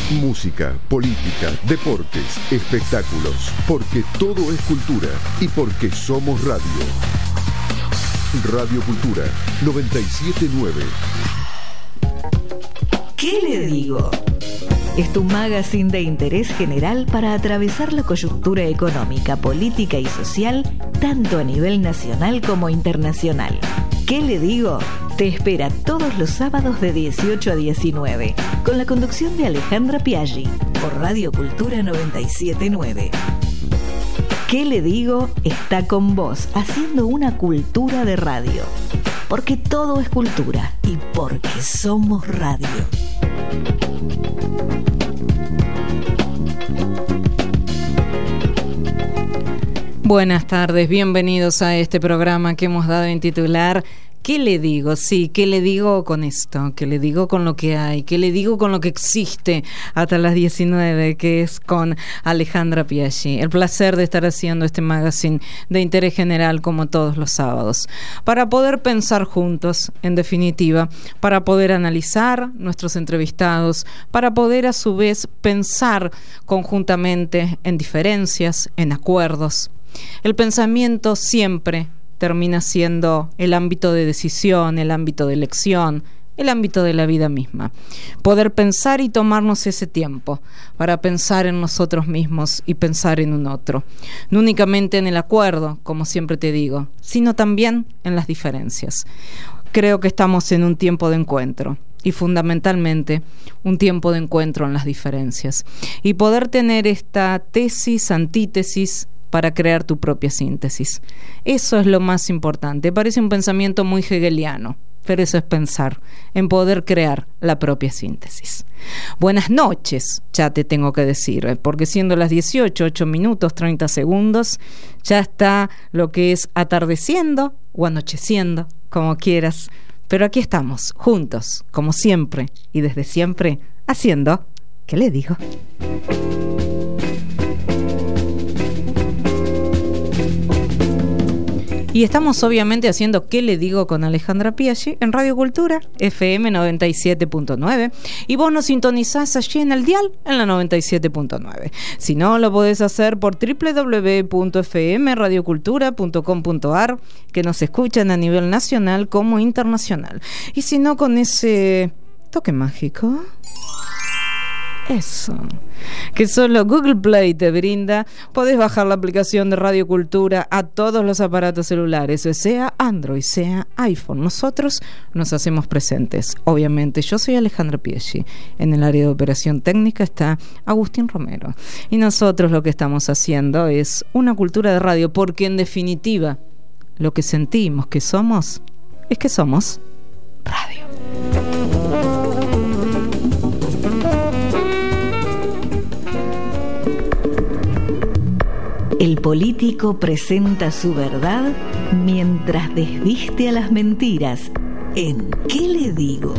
Música, política, deportes, espectáculos, porque todo es cultura y porque somos radio. Radio Cultura 97.9. ¿Qué le digo? Es tu magazine de interés general para atravesar la coyuntura económica, política y social, tanto a nivel nacional como internacional. ¿Qué le digo? Te espera todos los sábados de 18 a 19, con la conducción de Alejandra Piaggi, por Radio Cultura 97.9. ¿Qué le digo? Está con vos, haciendo una cultura de radio. Porque todo es cultura y porque somos radio. Buenas tardes, bienvenidos a este programa que hemos dado en titular ¿Qué le digo? Sí, ¿qué le digo con esto? ¿Qué le digo con lo que hay? ¿Qué le digo con lo que existe hasta las 19, que es con Alejandra Piaggi? El placer de estar haciendo este magazine de interés general como todos los sábados, para poder pensar juntos, en definitiva, para poder analizar nuestros entrevistados, para poder a su vez pensar conjuntamente en diferencias, en acuerdos. El pensamiento siempre termina siendo el ámbito de decisión, el ámbito de elección, el ámbito de la vida misma. Poder pensar y tomarnos ese tiempo para pensar en nosotros mismos y pensar en un otro. No únicamente en el acuerdo, como siempre te digo, sino también en las diferencias. Creo que estamos en un tiempo de encuentro. Y fundamentalmente un tiempo de encuentro en las diferencias. Y poder tener esta tesis, antítesis, para crear tu propia síntesis. Eso es lo más importante. Parece un pensamiento muy hegeliano, pero eso es pensar en poder crear la propia síntesis. Buenas noches, ya te tengo que decir, porque siendo las 18, 8 minutos, 30 segundos, ya está lo que es atardeciendo o anocheciendo, como quieras. Pero aquí estamos, juntos, como siempre, y desde siempre, haciendo, ¿qué le digo? Y estamos obviamente haciendo ¿Qué le digo? Con Alejandra Piaggi en Radio Cultura FM 97.9, y vos nos sintonizás allí en el dial en la 97.9. Si no, lo podés hacer por www.fmradiocultura.com.ar, que nos escuchan a nivel nacional como internacional. Y si no, con ese toque mágico, eso que solo Google Play te brinda, podés bajar la aplicación de Radio Cultura a todos los aparatos celulares, sea Android, sea iPhone. Nosotros nos hacemos presentes. Obviamente, yo soy Alejandra Piaggi. En el área de operación técnica está Agustín Romero. Y nosotros lo que estamos haciendo es una cultura de radio, porque en definitiva, lo que sentimos que somos, es que somos radio. El político presenta su verdad mientras desviste a las mentiras. ¿En qué le digo?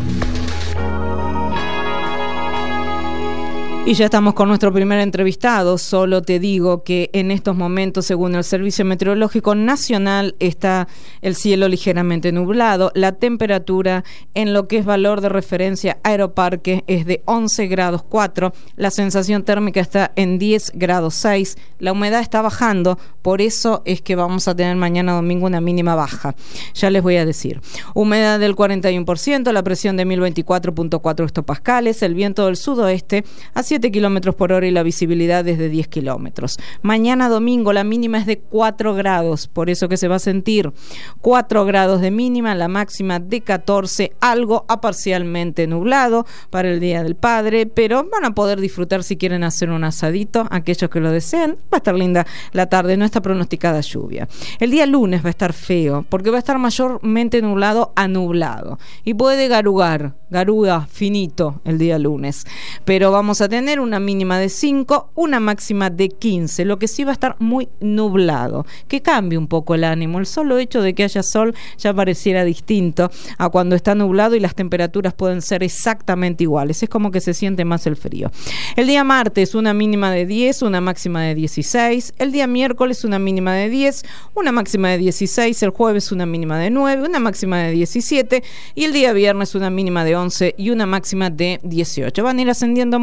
Y ya estamos con nuestro primer entrevistado. Solo te digo que en estos momentos, según el Servicio Meteorológico Nacional, está el cielo ligeramente nublado. La temperatura en lo que es valor de referencia Aeroparque es de 11 grados 4. La sensación térmica está en 10 grados 6. La humedad está bajando, por eso es que vamos a tener mañana domingo una mínima baja. Ya les voy a decir. Humedad del 41%, la presión de 1024.4 hectopascales, el viento del sudoeste a 7 kilómetros por hora y la visibilidad es de 10 kilómetros. Mañana domingo la mínima es de 4 grados, por eso que se va a sentir 4 grados de mínima, la máxima de 14, algo a parcialmente nublado para el Día del Padre, pero van a poder disfrutar si quieren hacer un asadito, aquellos que lo deseen. Va a estar linda la tarde, no está pronosticada lluvia. El día lunes va a estar feo, porque va a estar mayormente nublado a nublado, y puede garuga finito el día lunes, pero vamos a tener una mínima de 5, una máxima de 15, lo que sí va a estar muy nublado, que cambie un poco el ánimo. El solo hecho de que haya sol ya pareciera distinto a cuando está nublado y las temperaturas pueden ser exactamente iguales, es como que se siente más el frío. El día martes una mínima de 10, una máxima de 16, el día miércoles una mínima de 10, una máxima de 16, el jueves una mínima de 9, una máxima de 17 y el día viernes una mínima de 11 y una máxima de 18. Van a ir ascendiendo muy de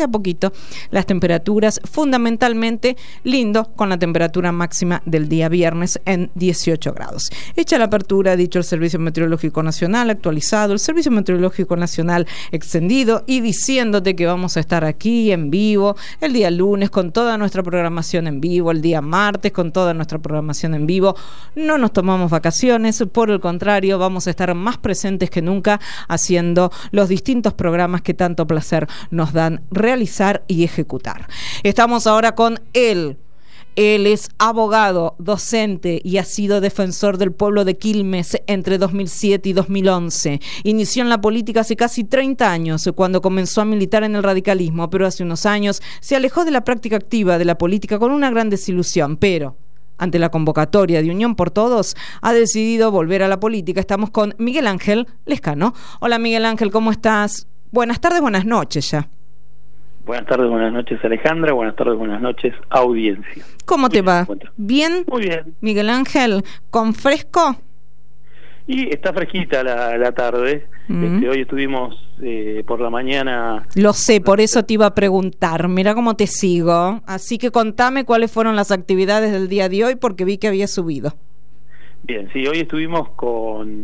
poquito las temperaturas, fundamentalmente lindo, con la temperatura máxima del día viernes en 18 grados. Hecha la apertura, dicho el Servicio Meteorológico Nacional actualizado, el Servicio Meteorológico Nacional extendido, y diciéndote que vamos a estar aquí en vivo el día lunes con toda nuestra programación en vivo, el día martes con toda nuestra programación en vivo. No nos tomamos vacaciones, por el contrario, vamos a estar más presentes que nunca haciendo los distintos programas que tanto placer nos dan realizar y ejecutar. Estamos ahora con él. Él es abogado, docente y ha sido defensor del pueblo de Quilmes entre 2007 y 2011. Inició en la política hace casi 30 años, cuando comenzó a militar en el radicalismo, pero hace unos años se alejó de la práctica activa de la política con una gran desilusión, pero ante la convocatoria de Unión por Todos, ha decidido volver a la política. Estamos con Miguel Ángel Lescano. Hola Miguel Ángel, ¿cómo estás? Buenas tardes, buenas noches ya. Buenas tardes, buenas noches Alejandra, buenas tardes, buenas noches audiencia. ¿Cómo te va? ¿Bien? Muy bien. Miguel Ángel, ¿con fresco? Y está fresquita la tarde. Hoy estuvimos por la mañana. Lo sé, por eso te iba a preguntar. Mira cómo te sigo. Así que contame cuáles fueron las actividades del día de hoy, porque vi que había subido. Bien, sí, hoy estuvimos con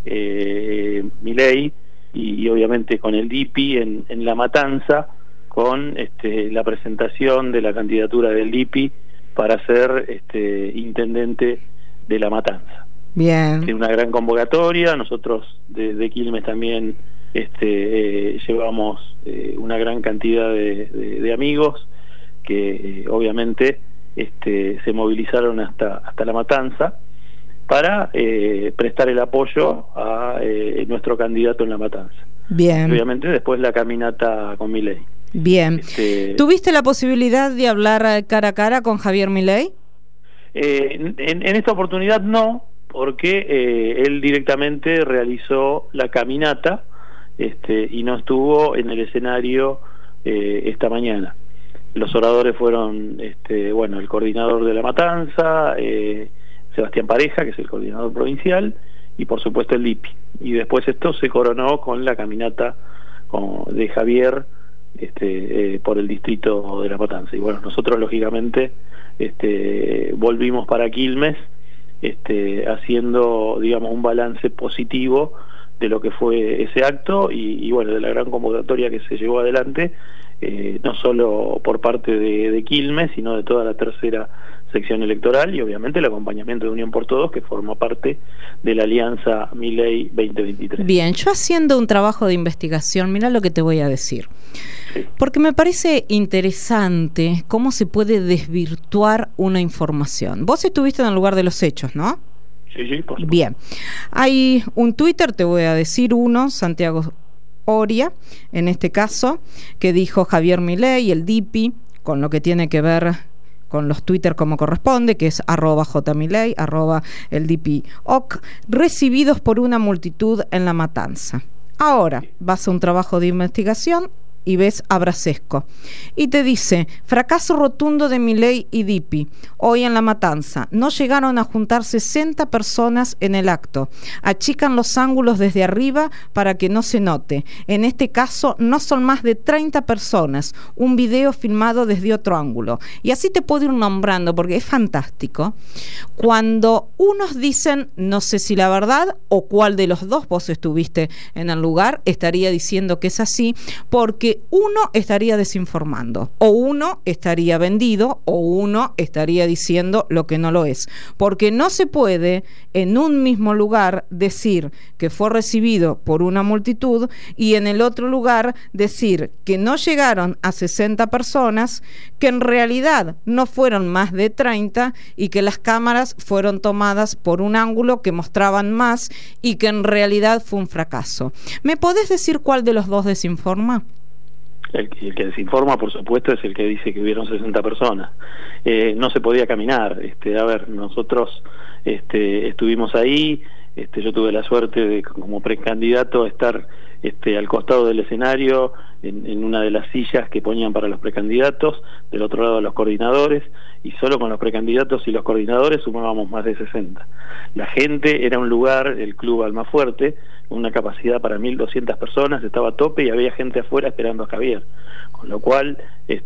Milei y obviamente con el DIPI en La Matanza, con la presentación de la candidatura del DIPI para ser intendente de La Matanza. Bien. Tiene una gran convocatoria. Nosotros de Quilmes también llevamos una gran cantidad de amigos que obviamente se movilizaron hasta La Matanza para prestar el apoyo a nuestro candidato en La Matanza. Bien. Obviamente después la caminata con Milei. Bien. ¿Tuviste la posibilidad de hablar cara a cara con Javier Milei? En esta oportunidad no, porque él directamente realizó la caminata y no estuvo en el escenario esta mañana. Los oradores fueron el coordinador de La Matanza, Sebastián Pareja, que es el coordinador provincial, y por supuesto el DIPI. Y después esto se coronó con la caminata de Javier por el distrito de La Matanza. Y bueno, nosotros lógicamente volvimos para Quilmes haciendo, digamos, un balance positivo de lo que fue ese acto y bueno, de la gran convocatoria que se llevó adelante, no solo por parte de Quilmes, sino de toda la tercera sección electoral, y obviamente el acompañamiento de Unión por Todos, que forma parte de la Alianza Milei 2023. Bien, yo haciendo un trabajo de investigación, mira lo que te voy a decir. Sí. Porque me parece interesante cómo se puede desvirtuar una información. Vos estuviste en el lugar de los hechos, ¿no? Sí, por supuesto. Bien. Hay un Twitter, te voy a decir uno, Santiago Oria, en este caso, que dijo Javier Milei, el DIPI, con lo que tiene que ver con los Twitter como corresponde, que es @jmilei, @el DIPI-OC, recibidos por una multitud en La Matanza. Ahora vas a un trabajo de investigación y ves a Brasesco y te dice: fracaso rotundo de Milei y DIPI hoy en La Matanza, no llegaron a juntar 60 personas en el acto, achican los ángulos desde arriba para que no se note, en este caso no son más de 30 personas, un video filmado desde otro ángulo, y así te puedo ir nombrando porque es fantástico. Cuando unos dicen, no sé si la verdad o cuál de los dos, vos estuviste en el lugar, estaría diciendo que es así, porque uno estaría desinformando, o uno estaría vendido, o uno estaría diciendo lo que no lo es, porque no se puede en un mismo lugar decir que fue recibido por una multitud y en el otro lugar decir que no llegaron a 60 personas, que en realidad no fueron más de 30 y que las cámaras fueron tomadas por un ángulo que mostraban más y que en realidad fue un fracaso. ¿Me podés decir cuál de los dos desinforma? El que desinforma, por supuesto, es el que dice que hubieron 60 personas. No se podía caminar. A ver, nosotros estuvimos ahí. Yo tuve la suerte de, como precandidato, estar al costado del escenario, en una de las sillas que ponían para los precandidatos, del otro lado los coordinadores, y solo con los precandidatos y los coordinadores sumábamos más de 60. La gente era un lugar, el Club Almafuerte, una capacidad para 1.200 personas, estaba a tope y había gente afuera esperando a Javier, con lo cual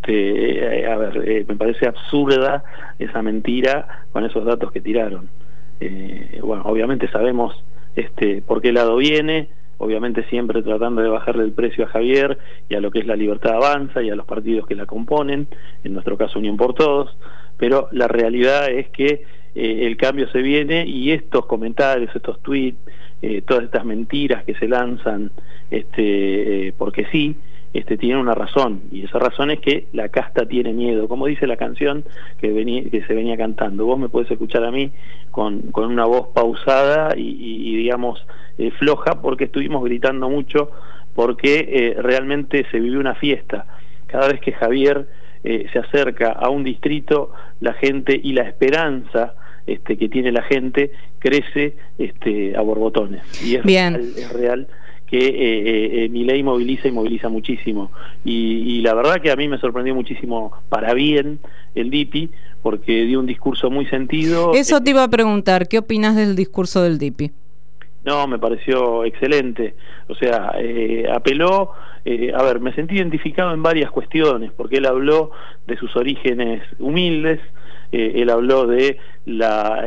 me parece absurda esa mentira con esos datos que tiraron. Bueno, obviamente sabemos por qué lado viene, obviamente siempre tratando de bajarle el precio a Javier y a lo que es la Libertad Avanza y a los partidos que la componen, en nuestro caso Unión por Todos, pero la realidad es que el cambio se viene, y estos comentarios, estos tweets, todas estas mentiras que se lanzan porque sí, tienen una razón, y esa razón es que la casta tiene miedo, como dice la canción que se venía cantando. Vos me podés escuchar a mí con una voz pausada y digamos floja, porque estuvimos gritando mucho, porque realmente se vivió una fiesta. Cada vez que Javier se acerca a un distrito, la gente y la esperanza que tiene la gente crece a borbotones, y es real que Milei moviliza y moviliza muchísimo, y la verdad que a mí me sorprendió muchísimo para bien el Dipi, porque dio un discurso muy sentido. Eso te iba a preguntar, ¿qué opinas del discurso del Dipi? No, me pareció excelente, o sea, apeló, me sentí identificado en varias cuestiones, porque él habló de sus orígenes humildes, él habló de la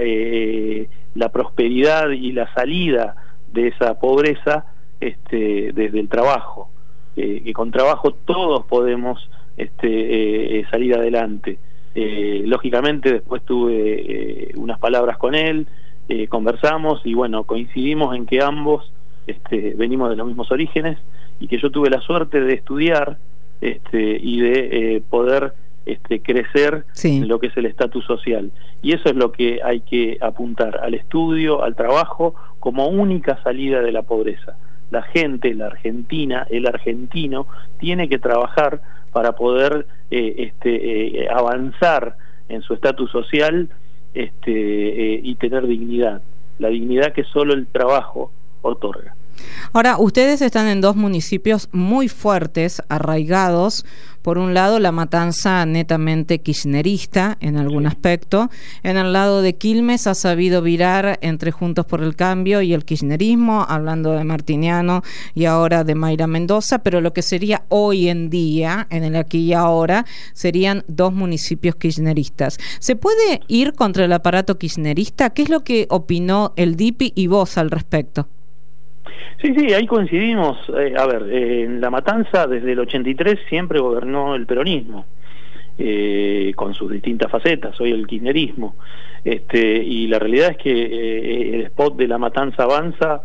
prosperidad y la salida de esa pobreza desde el trabajo, que con trabajo todos podemos salir adelante. Lógicamente después tuve unas palabras con él, conversamos y bueno, coincidimos en que ambos venimos de los mismos orígenes, y que yo tuve la suerte de estudiar y de poder crecer en lo que es el estatus social, y eso es lo que hay que apuntar, al estudio, al trabajo como única salida de la pobreza. La gente, la argentina, el argentino tiene que trabajar para poder avanzar en su estatus social y tener dignidad, la dignidad que solo el trabajo otorga. Ahora, ustedes están en dos municipios muy fuertes, arraigados. Por un lado, La Matanza netamente kirchnerista en algún aspecto. En el lado de Quilmes ha sabido virar entre Juntos por el Cambio y el kirchnerismo, hablando de Martiniano y ahora de Mayra Mendoza, pero lo que sería hoy en día, en el aquí y ahora, serían dos municipios kirchneristas. ¿Se puede ir contra el aparato kirchnerista? ¿Qué es lo que opinó el Dipi y vos al respecto? Sí, ahí coincidimos. En La Matanza desde el 83 siempre gobernó el peronismo, con sus distintas facetas, hoy el kirchnerismo, y la realidad es que el spot de La Matanza avanza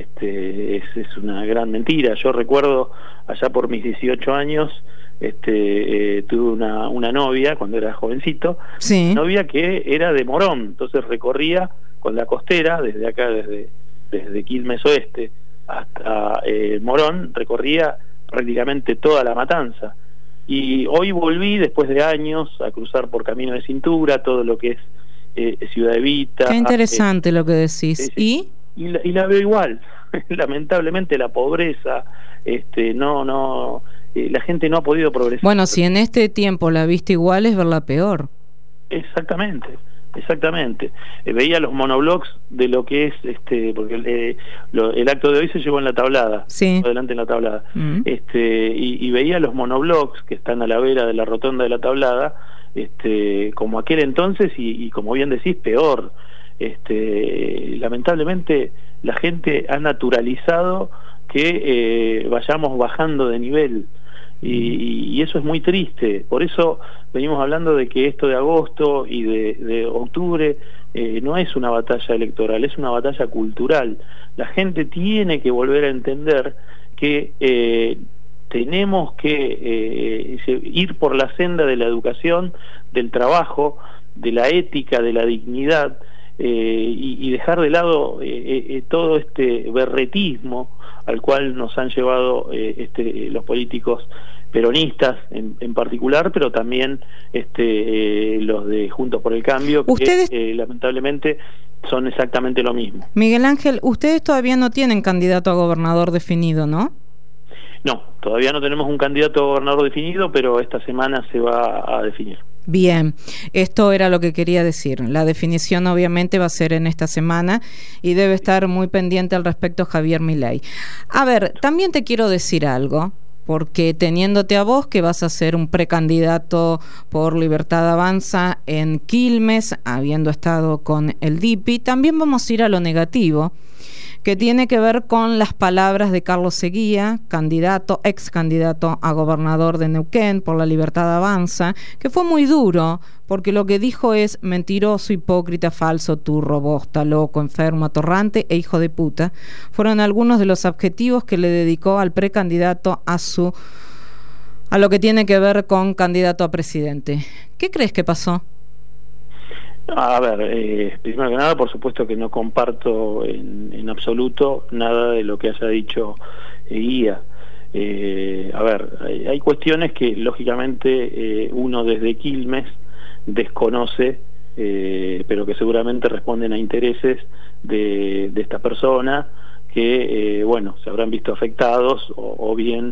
es una gran mentira. Yo recuerdo allá por mis 18 años tuve una novia cuando era jovencito, sí. Novia que era de Morón, entonces recorría con la costera desde acá, desde Quilmes Oeste hasta Morón, recorría prácticamente toda La Matanza, y hoy volví después de años a cruzar por Camino de Cintura, todo lo que es Ciudad Evita. Qué interesante lo que decís. Y la veo igual. Lamentablemente la pobreza, la gente no ha podido progresar. Bueno, si en este tiempo la viste igual, es verla peor. Exactamente. Veía los monoblogs de lo que es porque el acto de hoy se llevó en la tablada, sí. Adelante en la tablada, y veía los monoblogs que están a la vera de la rotonda de la tablada, como aquel entonces, y como bien decís, peor. Lamentablemente la gente ha naturalizado que vayamos bajando de nivel, y eso es muy triste. Por eso venimos hablando de que esto de agosto y de octubre no es una batalla electoral, es una batalla cultural. La gente tiene que volver a entender que tenemos que ir por la senda de la educación, del trabajo, de la ética, de la dignidad, y dejar de lado todo este berretismo al cual nos han llevado los políticos peronistas en particular, pero también los de Juntos por el Cambio, ¿Ustedes? Que lamentablemente son exactamente lo mismo. Miguel Ángel, ustedes todavía no tienen candidato a gobernador definido, ¿no? No, todavía no tenemos un candidato a gobernador definido, pero esta semana se va a definir. Bien, esto era lo que quería decir. La definición obviamente va a ser en esta semana y debe estar muy pendiente al respecto Javier Milei. A ver, también te quiero decir algo, porque teniéndote a vos que vas a ser un precandidato por Libertad Avanza en Quilmes, habiendo estado con el DIPI, también vamos a ir a lo negativo, que tiene que ver con las palabras de Carlos Eguía, ex candidato a gobernador de Neuquén por la Libertad Avanza, que fue muy duro, porque lo que dijo es mentiroso, hipócrita, falso, turro, bosta, loco, enfermo, atorrante e hijo de puta. Fueron algunos de los adjetivos que le dedicó al precandidato a lo que tiene que ver con candidato a presidente. ¿Qué crees que pasó? A ver, primero que nada, por supuesto que no comparto en absoluto nada de lo que haya dicho Guía. A ver, hay cuestiones que lógicamente uno desde Quilmes desconoce, pero que seguramente responden a intereses de esta persona que, bueno, se habrán visto afectados o bien,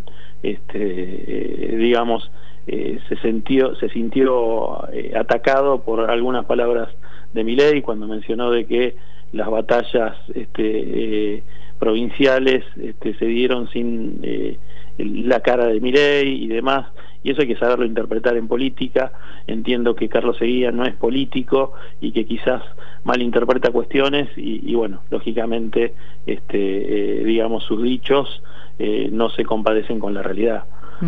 digamos, se sintió atacado por algunas palabras de Milei cuando mencionó de que las batallas provinciales se dieron sin la cara de Milei y demás, y eso hay que saberlo interpretar en política. Entiendo que Carlos Eguía no es político y que quizás malinterpreta cuestiones y bueno, lógicamente digamos, sus dichos no se compadecen con la realidad.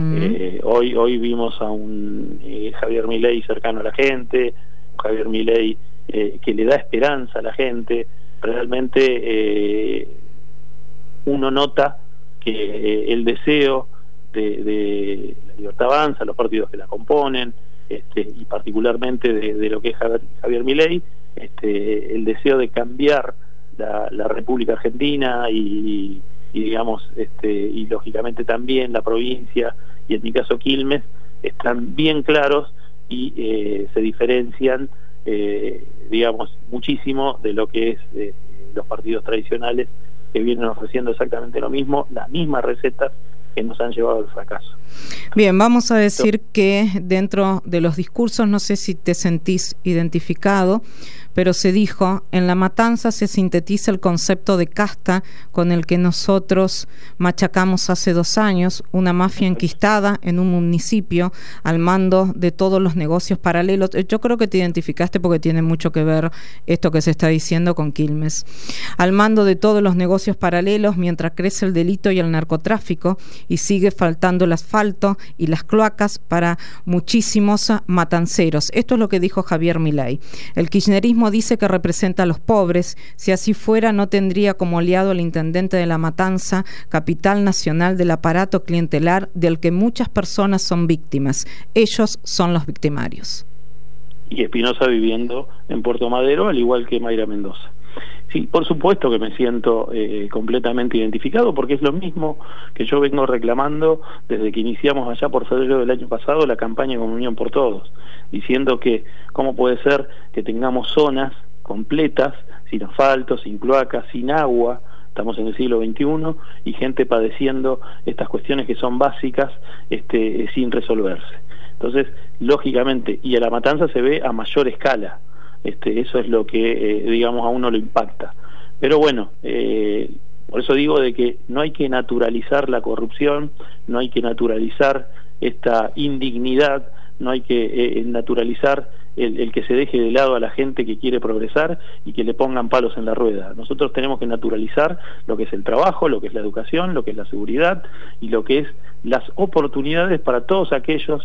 Hoy vimos a un Javier Milei cercano a la gente, Javier Milei que le da esperanza a la gente. Realmente uno nota que el deseo de la Libertad Avanza, los partidos que la componen, y particularmente de lo que es Javier Milei, el deseo de cambiar la República Argentina y digamos, y lógicamente también la provincia, y en mi caso Quilmes, están bien claros y se diferencian, digamos, muchísimo de lo que es los partidos tradicionales, que vienen ofreciendo exactamente lo mismo, las mismas recetas que nos han llevado al fracaso. Bien, vamos a decir que dentro de los discursos, no sé si te sentís identificado, pero se dijo: en La Matanza se sintetiza el concepto de casta con el que nosotros machacamos hace 2 años, una mafia enquistada en un municipio al mando de todos los negocios paralelos. Yo creo que te identificaste porque tiene mucho que ver esto que se está diciendo con Quilmes. Al mando de todos los negocios paralelos mientras crece el delito y el narcotráfico y sigue faltando el asfalto y las cloacas para muchísimos matanceros. Esto es lo que dijo Javier Milei. El kirchnerismo dice que representa a los pobres. Si así fuera, no tendría como aliado al intendente de La Matanza, capital nacional del aparato clientelar del que muchas personas son víctimas. Ellos son los victimarios. Y Espinosa viviendo en Puerto Madero, al igual que Mayra Mendoza. Sí, por supuesto que me siento completamente identificado, porque es lo mismo que yo vengo reclamando desde que iniciamos allá por febrero del año pasado la campaña con Unión por Todos, diciendo que cómo puede ser que tengamos zonas completas, sin asfalto, sin cloacas, sin agua, estamos en el siglo XXI, y gente padeciendo estas cuestiones que son básicas sin resolverse. Entonces, lógicamente, y a La Matanza se ve a mayor escala. Eso es lo que, digamos, a uno lo impacta. Pero bueno, por eso digo de que no hay que naturalizar la corrupción, no hay que naturalizar esta indignidad, no hay que naturalizar el que se deje de lado a la gente que quiere progresar y que le pongan palos en la rueda. Nosotros tenemos que naturalizar lo que es el trabajo, lo que es la educación, lo que es la seguridad y lo que es las oportunidades para todas aquellas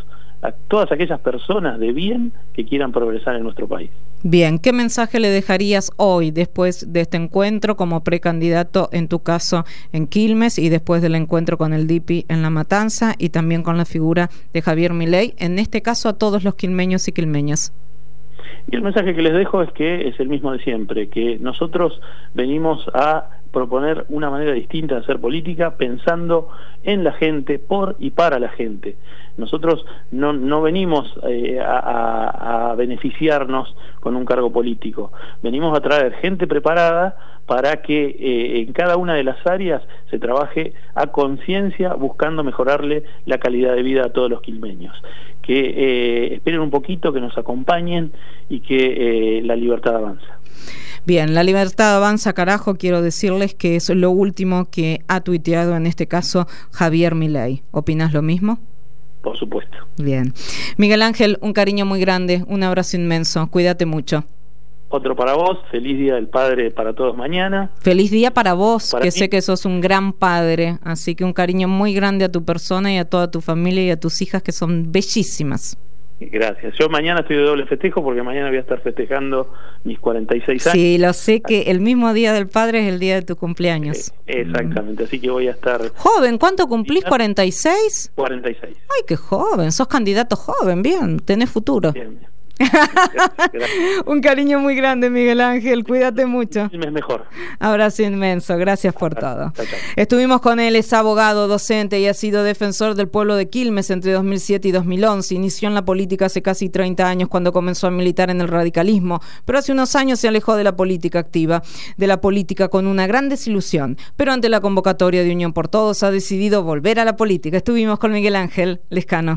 personas de bien que quieran progresar en nuestro país. Bien, ¿qué mensaje le dejarías hoy después de este encuentro como precandidato, en tu caso en Quilmes, y después del encuentro con el DIPI en La Matanza y también con la figura de Javier Milei, en este caso a todos los quilmeños y quilmeñas? Y el mensaje que les dejo es que es el mismo de siempre, que nosotros venimos a proponer una manera distinta de hacer política, pensando en la gente, por y para la gente. Nosotros no venimos a beneficiarnos con un cargo político, venimos a traer gente preparada para que en cada una de las áreas se trabaje a conciencia, buscando mejorarle la calidad de vida a todos los quilmeños. Que esperen un poquito, que nos acompañen y que la libertad avanza. Bien, la libertad avanza, carajo, quiero decirles que es lo último que ha tuiteado en este caso Javier Milei. ¿Opinás lo mismo? Por supuesto. Bien. Miguel Ángel, un cariño muy grande, un abrazo inmenso, cuídate mucho. Otro para vos, feliz Día del Padre para todos mañana. Feliz día para vos, para que mí. sé que sos un gran padre, así que un cariño muy grande a tu persona y a toda tu familia y a tus hijas que son bellísimas. Gracias. Yo mañana estoy de doble festejo porque mañana voy a estar festejando mis 46 años. Sí, lo sé que el mismo Día del Padre es el día de tu cumpleaños. Exactamente, así que voy a estar... Joven, ¿cuánto cumplís? ¿46? 46. Ay, qué joven, sos candidato joven, bien, tenés futuro. Bien. Gracias. Un cariño muy grande, Miguel Ángel, cuídate mucho. Es mejor. Abrazo inmenso, gracias por todo. Chao, chao. Estuvimos con él, es abogado, docente y ha sido defensor del pueblo de Quilmes entre 2007 y 2011. Inició en la política hace casi 30 años cuando comenzó a militar en el radicalismo, pero hace unos años se alejó de la política activa, de la política con una gran desilusión, pero ante la convocatoria de Unión por Todos ha decidido volver a la política. Estuvimos con Miguel Ángel Lescano.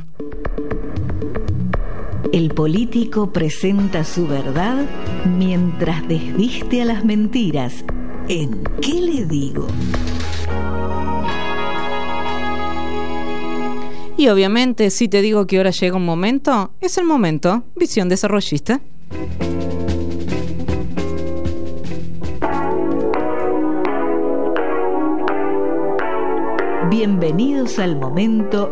El político presenta su verdad mientras desviste a las mentiras. ¿En qué le digo? Y obviamente, si te digo que ahora llega un momento, es el momento. Visión desarrollista. Bienvenidos al momento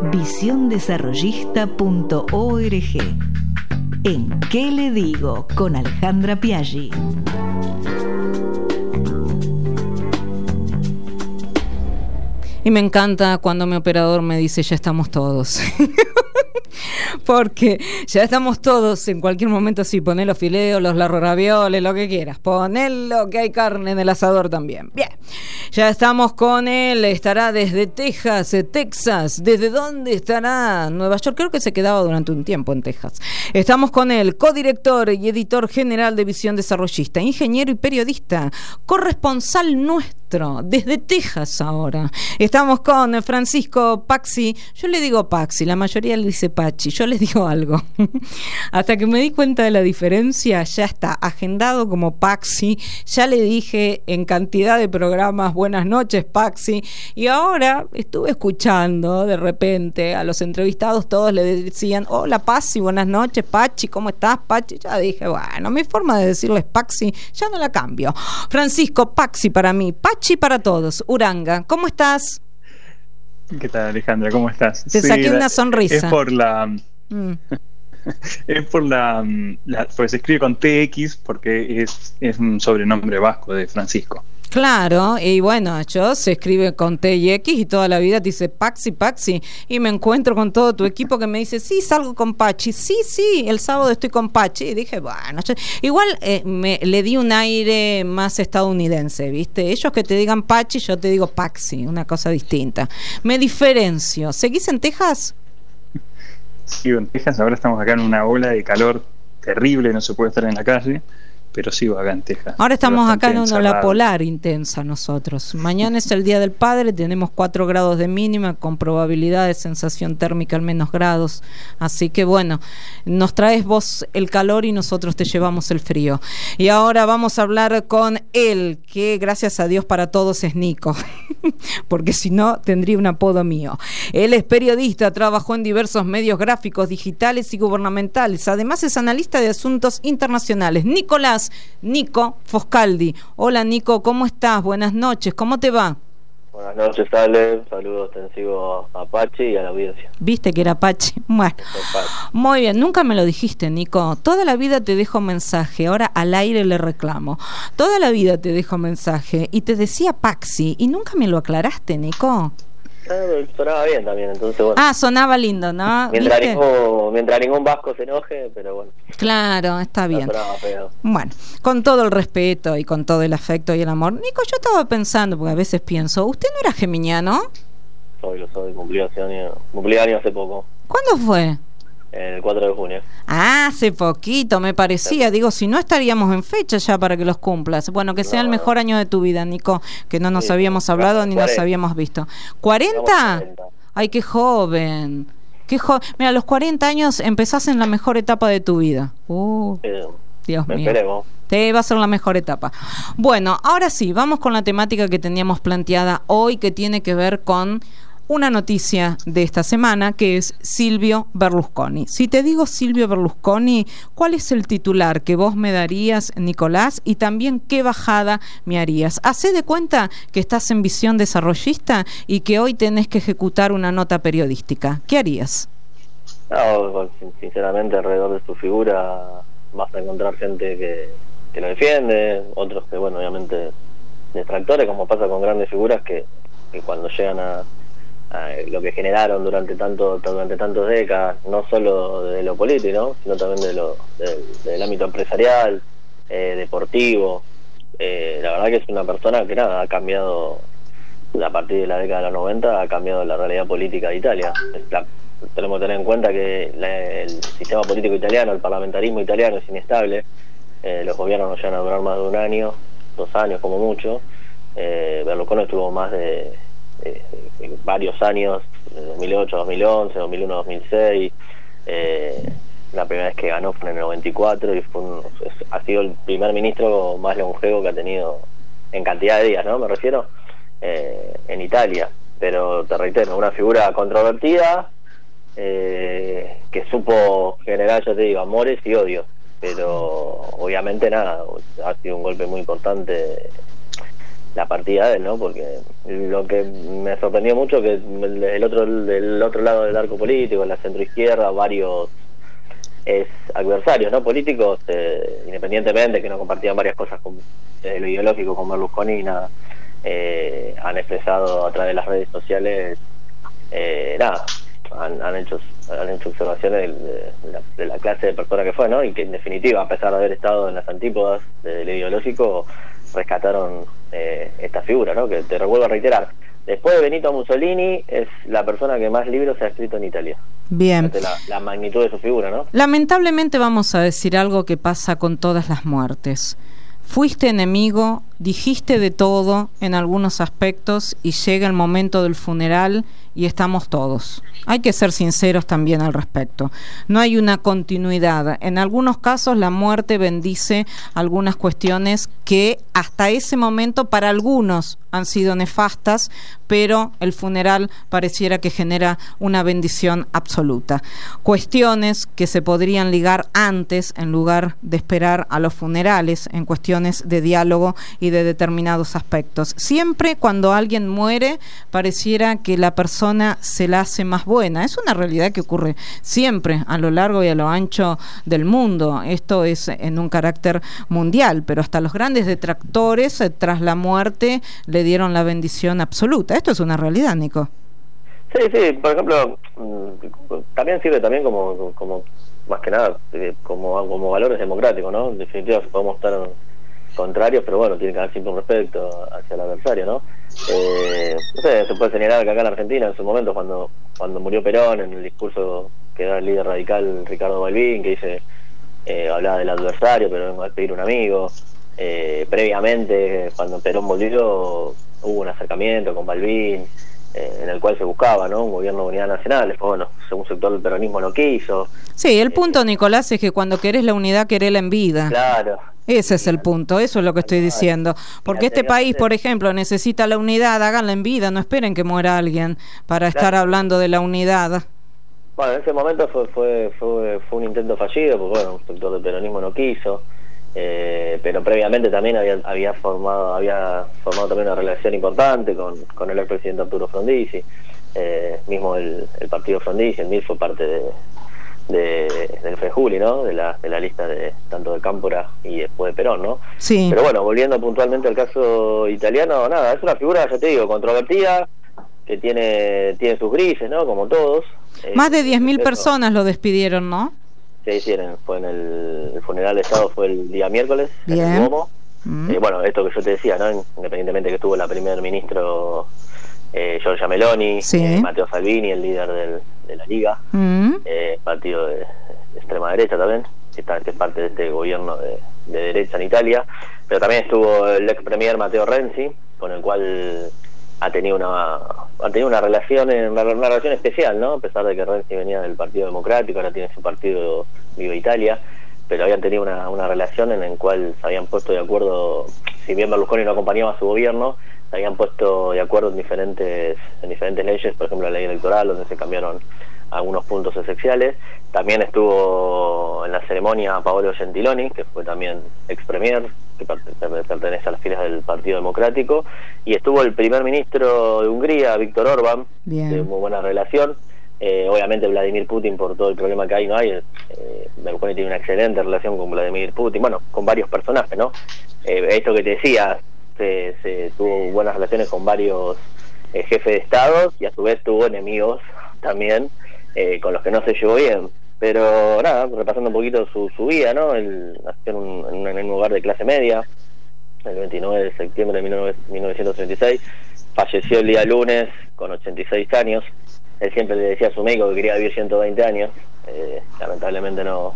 visiondesarrollista.org. ¿En qué le digo? Con Alejandra Piaggi. Y me encanta cuando mi operador me dice ya estamos todos. Porque ya estamos todos, en cualquier momento sí, poné los fileos, los ravioles, lo que quieras, ponelo que hay carne en el asador también. Bien, ya estamos con él, estará desde Texas, ¿desde dónde estará? Nueva York, creo que se quedaba durante un tiempo en Texas. Estamos con él, codirector y editor general de Visión Desarrollista, ingeniero y periodista, corresponsal nuestro, desde Texas ahora. Estamos con Francisco Paxi, yo le digo Paxi, la mayoría le dice Pachi, yo les digo algo. Hasta que me di cuenta de la diferencia, ya está agendado como Paxi, ya le dije en cantidad de programas buenas noches Paxi, y ahora estuve escuchando de repente a los entrevistados, todos le decían hola Paxi, buenas noches Pachi, ¿cómo estás Pachi? Ya dije, bueno, mi forma de decirles Paxi ya no la cambio. Francisco Paxi para mí, Pachi para todos. Uranga, ¿cómo estás? ¿Qué tal, Alejandra? ¿Cómo estás? Te saqué una sonrisa. Es por la... es por porque se escribe con TX, porque es un sobrenombre vasco de Francisco. Claro, y bueno, yo se escribe con T y X y toda la vida te dice Paxi, Paxi, y me encuentro con todo tu equipo que me dice, sí, salgo con Pachi, sí, el sábado estoy con Pachi, y dije, bueno, igual le di un aire más estadounidense, ¿viste? Ellos que te digan Pachi, yo te digo Paxi, una cosa distinta. Me diferencio. ¿Seguís en Texas? Sigo en Texas, ahora estamos acá en una ola de calor terrible, no se puede estar en la calle, pero sigo acá en Texas. Ahora estamos acá en una ola encerrado. polar intensa nosotros. Mañana es el Día del Padre, tenemos 4 grados de mínima con probabilidad de sensación térmica al menos grados. Así que bueno, nos traes vos el calor y nosotros te llevamos el frío. Y ahora vamos a hablar con él, que gracias a Dios para todos es Nico, porque si no tendría un apodo mío. Él es periodista, trabajó en diversos medios gráficos, digitales y gubernamentales. Además es analista de asuntos internacionales. Nico Foscaldi. Hola Nico, ¿cómo estás? Buenas noches, ¿cómo te va? Buenas noches, Ale. Saludos extensivos a Pachi y a la audiencia. ¿Viste que era Pachi? Bueno, muy bien, nunca me lo dijiste, Nico. Toda la vida te dejo mensaje, ahora al aire le reclamo. Toda la vida te dejo mensaje y te decía Paxi y nunca me lo aclaraste, Nico. Sonaba bien también, entonces bueno. Sonaba lindo, ¿no? Mientras ningún vasco se enoje, pero bueno. Claro, está bien. Sonaba feo. Bueno, con todo el respeto y con todo el afecto y el amor. Nico, yo estaba pensando, porque a veces pienso, ¿usted no era geminiano? Lo soy, cumplí años hace poco. ¿Cuándo fue? El 4 de junio. Hace poquito, me parecía. Digo, si no estaríamos en fecha ya para que los cumplas. Bueno, que sea el mejor año de tu vida, Nico, que no nos habíamos hablado ni 40. Nos habíamos visto. ¿40? Ay, qué joven. Mira, a los 40 años empezás en la mejor etapa de tu vida. Dios mío. Esperemos. Te va a ser la mejor etapa. Bueno, ahora sí, vamos con la temática que teníamos planteada hoy, que tiene que ver con una noticia de esta semana, que es Silvio Berlusconi. Si te digo Silvio Berlusconi, ¿cuál es el titular que vos me darías, Nicolás? Y también, ¿qué bajada me harías? Hacé de cuenta que estás en Visión Desarrollista y que hoy tenés que ejecutar una nota periodística. ¿Qué harías? No, sinceramente, alrededor de su figura vas a encontrar gente que lo defiende, otros que, bueno, obviamente detractores, como pasa con grandes figuras que cuando llegan a lo que generaron durante tantas décadas, no solo de lo político, ¿no? Sino también del ámbito empresarial, deportivo. La verdad que es una persona que ha cambiado, a partir de la década de los 90, ha cambiado la realidad política de Italia. Tenemos que tener en cuenta que el sistema político italiano, el parlamentarismo italiano es inestable. Los gobiernos no llegan a durar más de un año, 2 años como mucho. Berlusconi estuvo más de varios años, 2008, 2011, 2001, 2006. La primera vez que ganó fue en el 94 y ha sido el primer ministro más longevo que ha tenido en cantidad de días, ¿no? Me refiero, en Italia. Pero te reitero, una figura controvertida, que supo generar, ya te digo, amores y odios. Pero obviamente ha sido un golpe muy importante la partida de él, ¿no? Porque lo que me sorprendió mucho que del otro lado del arco político, en la centroizquierda, varios adversarios, ¿no? Políticos, independientemente que no compartían varias cosas desde lo ideológico con Berlusconi, han expresado a través de las redes sociales, han hecho observaciones de la clase de persona que fue, ¿no? Y que en definitiva, a pesar de haber estado en las antípodas del ideológico, rescataron esta figura, ¿no? Que te vuelvo a reiterar, después de Benito Mussolini es la persona que más libros ha escrito en Italia. Bien. La magnitud de su figura, ¿no? Lamentablemente vamos a decir algo que pasa con todas las muertes. Fuiste enemigo, dijiste de todo en algunos aspectos y llega el momento del funeral y estamos todos. Hay que ser sinceros también al respecto. No hay una continuidad. En algunos casos la muerte bendice algunas cuestiones que hasta ese momento para algunos han sido nefastas, pero el funeral pareciera que genera una bendición absoluta. Cuestiones que se podrían ligar antes en lugar de esperar a los funerales, en cuestiones de diálogo y de determinados aspectos. Siempre cuando alguien muere pareciera que la persona se la hace más buena. Es una realidad que ocurre siempre a lo largo y a lo ancho del mundo. Esto es en un carácter mundial, pero hasta los grandes detractores tras la muerte le dieron la bendición absoluta. Esto es una realidad, Nico. Sí, por ejemplo, también sirve también como más que nada como valores democráticos, ¿no? En definitiva podemos estar contrarios, pero bueno, tiene que haber siempre un respeto hacia el adversario, ¿no? No sé, se puede señalar que acá en Argentina en su momento cuando murió Perón, en el discurso que da el líder radical Ricardo Balbín, que dice, hablaba del adversario, pero vengo a despedir un amigo. Previamente, cuando Perón volvió, hubo un acercamiento con Balbín, en el cual se buscaba, ¿no? Un gobierno de unidad nacional. Después, bueno, un sector del peronismo no quiso. Sí, el punto, Nicolás, es que cuando querés la unidad, querés en vida. Claro. Ese es el punto, eso es lo que estoy diciendo. Porque este país, por ejemplo, necesita la unidad, háganla en vida, no esperen que muera alguien para estar hablando de la unidad. Bueno, en ese momento fue un intento fallido, porque bueno, un sector del peronismo no quiso. Pero previamente también había formado también una relación importante con el expresidente Arturo Frondizi, mismo el partido Frondizi, el MIR fue parte del Frejuli, ¿no? De la lista tanto de Cámpora y después de Perón, ¿no? Sí. Pero bueno, volviendo puntualmente al caso italiano, nada, es una figura, ya te digo, controvertida, que tiene sus grises, ¿no? Como todos. Más de 10.000 personas lo despidieron, ¿no? Sí, hicieron. Fue en el funeral de Estado, fue el día miércoles, Bien. en el Duomo. Bueno, esto que yo te decía, ¿no? Independientemente que estuvo la primer ministro Giorgia Meloni, Sí. Matteo Salvini, el líder de la Liga, partido de extrema derecha también, que es parte de este gobierno de derecha en Italia, pero también estuvo el ex premier Matteo Renzi, con el cual ha tenido una relación especial, ¿no? A pesar de que Renzi venía del Partido Democrático, ahora tiene su partido Viva Italia, pero habían tenido una relación en la cual se habían puesto de acuerdo, si bien Berlusconi no acompañaba a su gobierno, se habían puesto de acuerdo en diferentes leyes, por ejemplo la ley electoral, donde se cambiaron algunos puntos esenciales. También estuvo en la ceremonia Paolo Gentiloni, que fue también ex premier, que pertenece a las filas del Partido Democrático, y estuvo el primer ministro de Hungría, Viktor Orbán, de muy buena relación. Obviamente Vladimir Putin, por todo el problema que hay, no hay, Berlusconi tiene una excelente relación con Vladimir Putin, bueno, con varios personajes, ¿no? Esto que te decía, se tuvo buenas relaciones con varios jefes de Estado, y a su vez tuvo enemigos también, con los que no se llevó bien. Pero nada, repasando un poquito su vida, ¿no? Él nació en un hogar de clase media, el 29 de septiembre de 1936, falleció el día lunes con 86 años. Él siempre le decía a su médico que quería vivir 120 años, lamentablemente no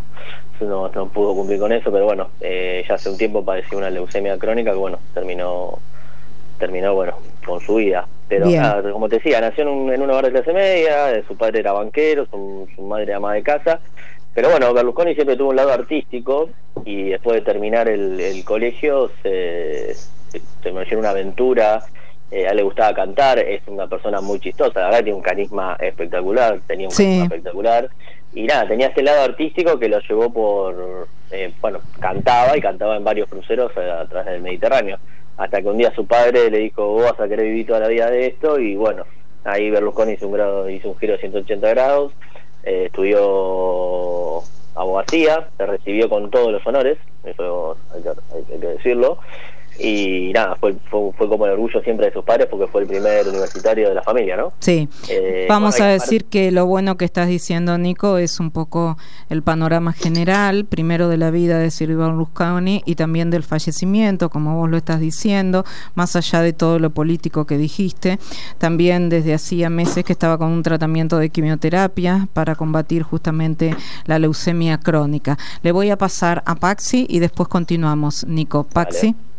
pudo cumplir con eso, pero bueno, ya hace un tiempo padeció una leucemia crónica que bueno, terminó bueno, con su vida. Pero nada, como te decía, nació en un hogar de clase media, su padre era banquero, su madre ama de casa, pero bueno, Berlusconi siempre tuvo un lado artístico, y después de terminar el colegio se metió en una aventura. A él le gustaba cantar, es una persona muy chistosa, la verdad tiene un carisma espectacular, carisma espectacular, y nada, tenía ese lado artístico que lo llevó por, cantaba en varios cruceros a través del Mediterráneo, hasta que un día su padre le dijo, vos vas a querer vivir toda la vida de esto, y bueno, ahí Berlusconi hizo un giro de 180 grados, estudió abogacía, se recibió con todos los honores, eso hay que decirlo. Y nada, fue como el orgullo siempre de sus padres, porque fue el primer universitario de la familia, ¿no? Sí, vamos a decir que lo bueno que estás diciendo, Nico, es un poco el panorama general, primero de la vida de Silvio Berlusconi y también del fallecimiento, como vos lo estás diciendo, más allá de todo lo político que dijiste, también desde hacía meses que estaba con un tratamiento de quimioterapia para combatir justamente la leucemia crónica. Le voy a pasar a Paxi y después continuamos, Nico. Paxi. Vale.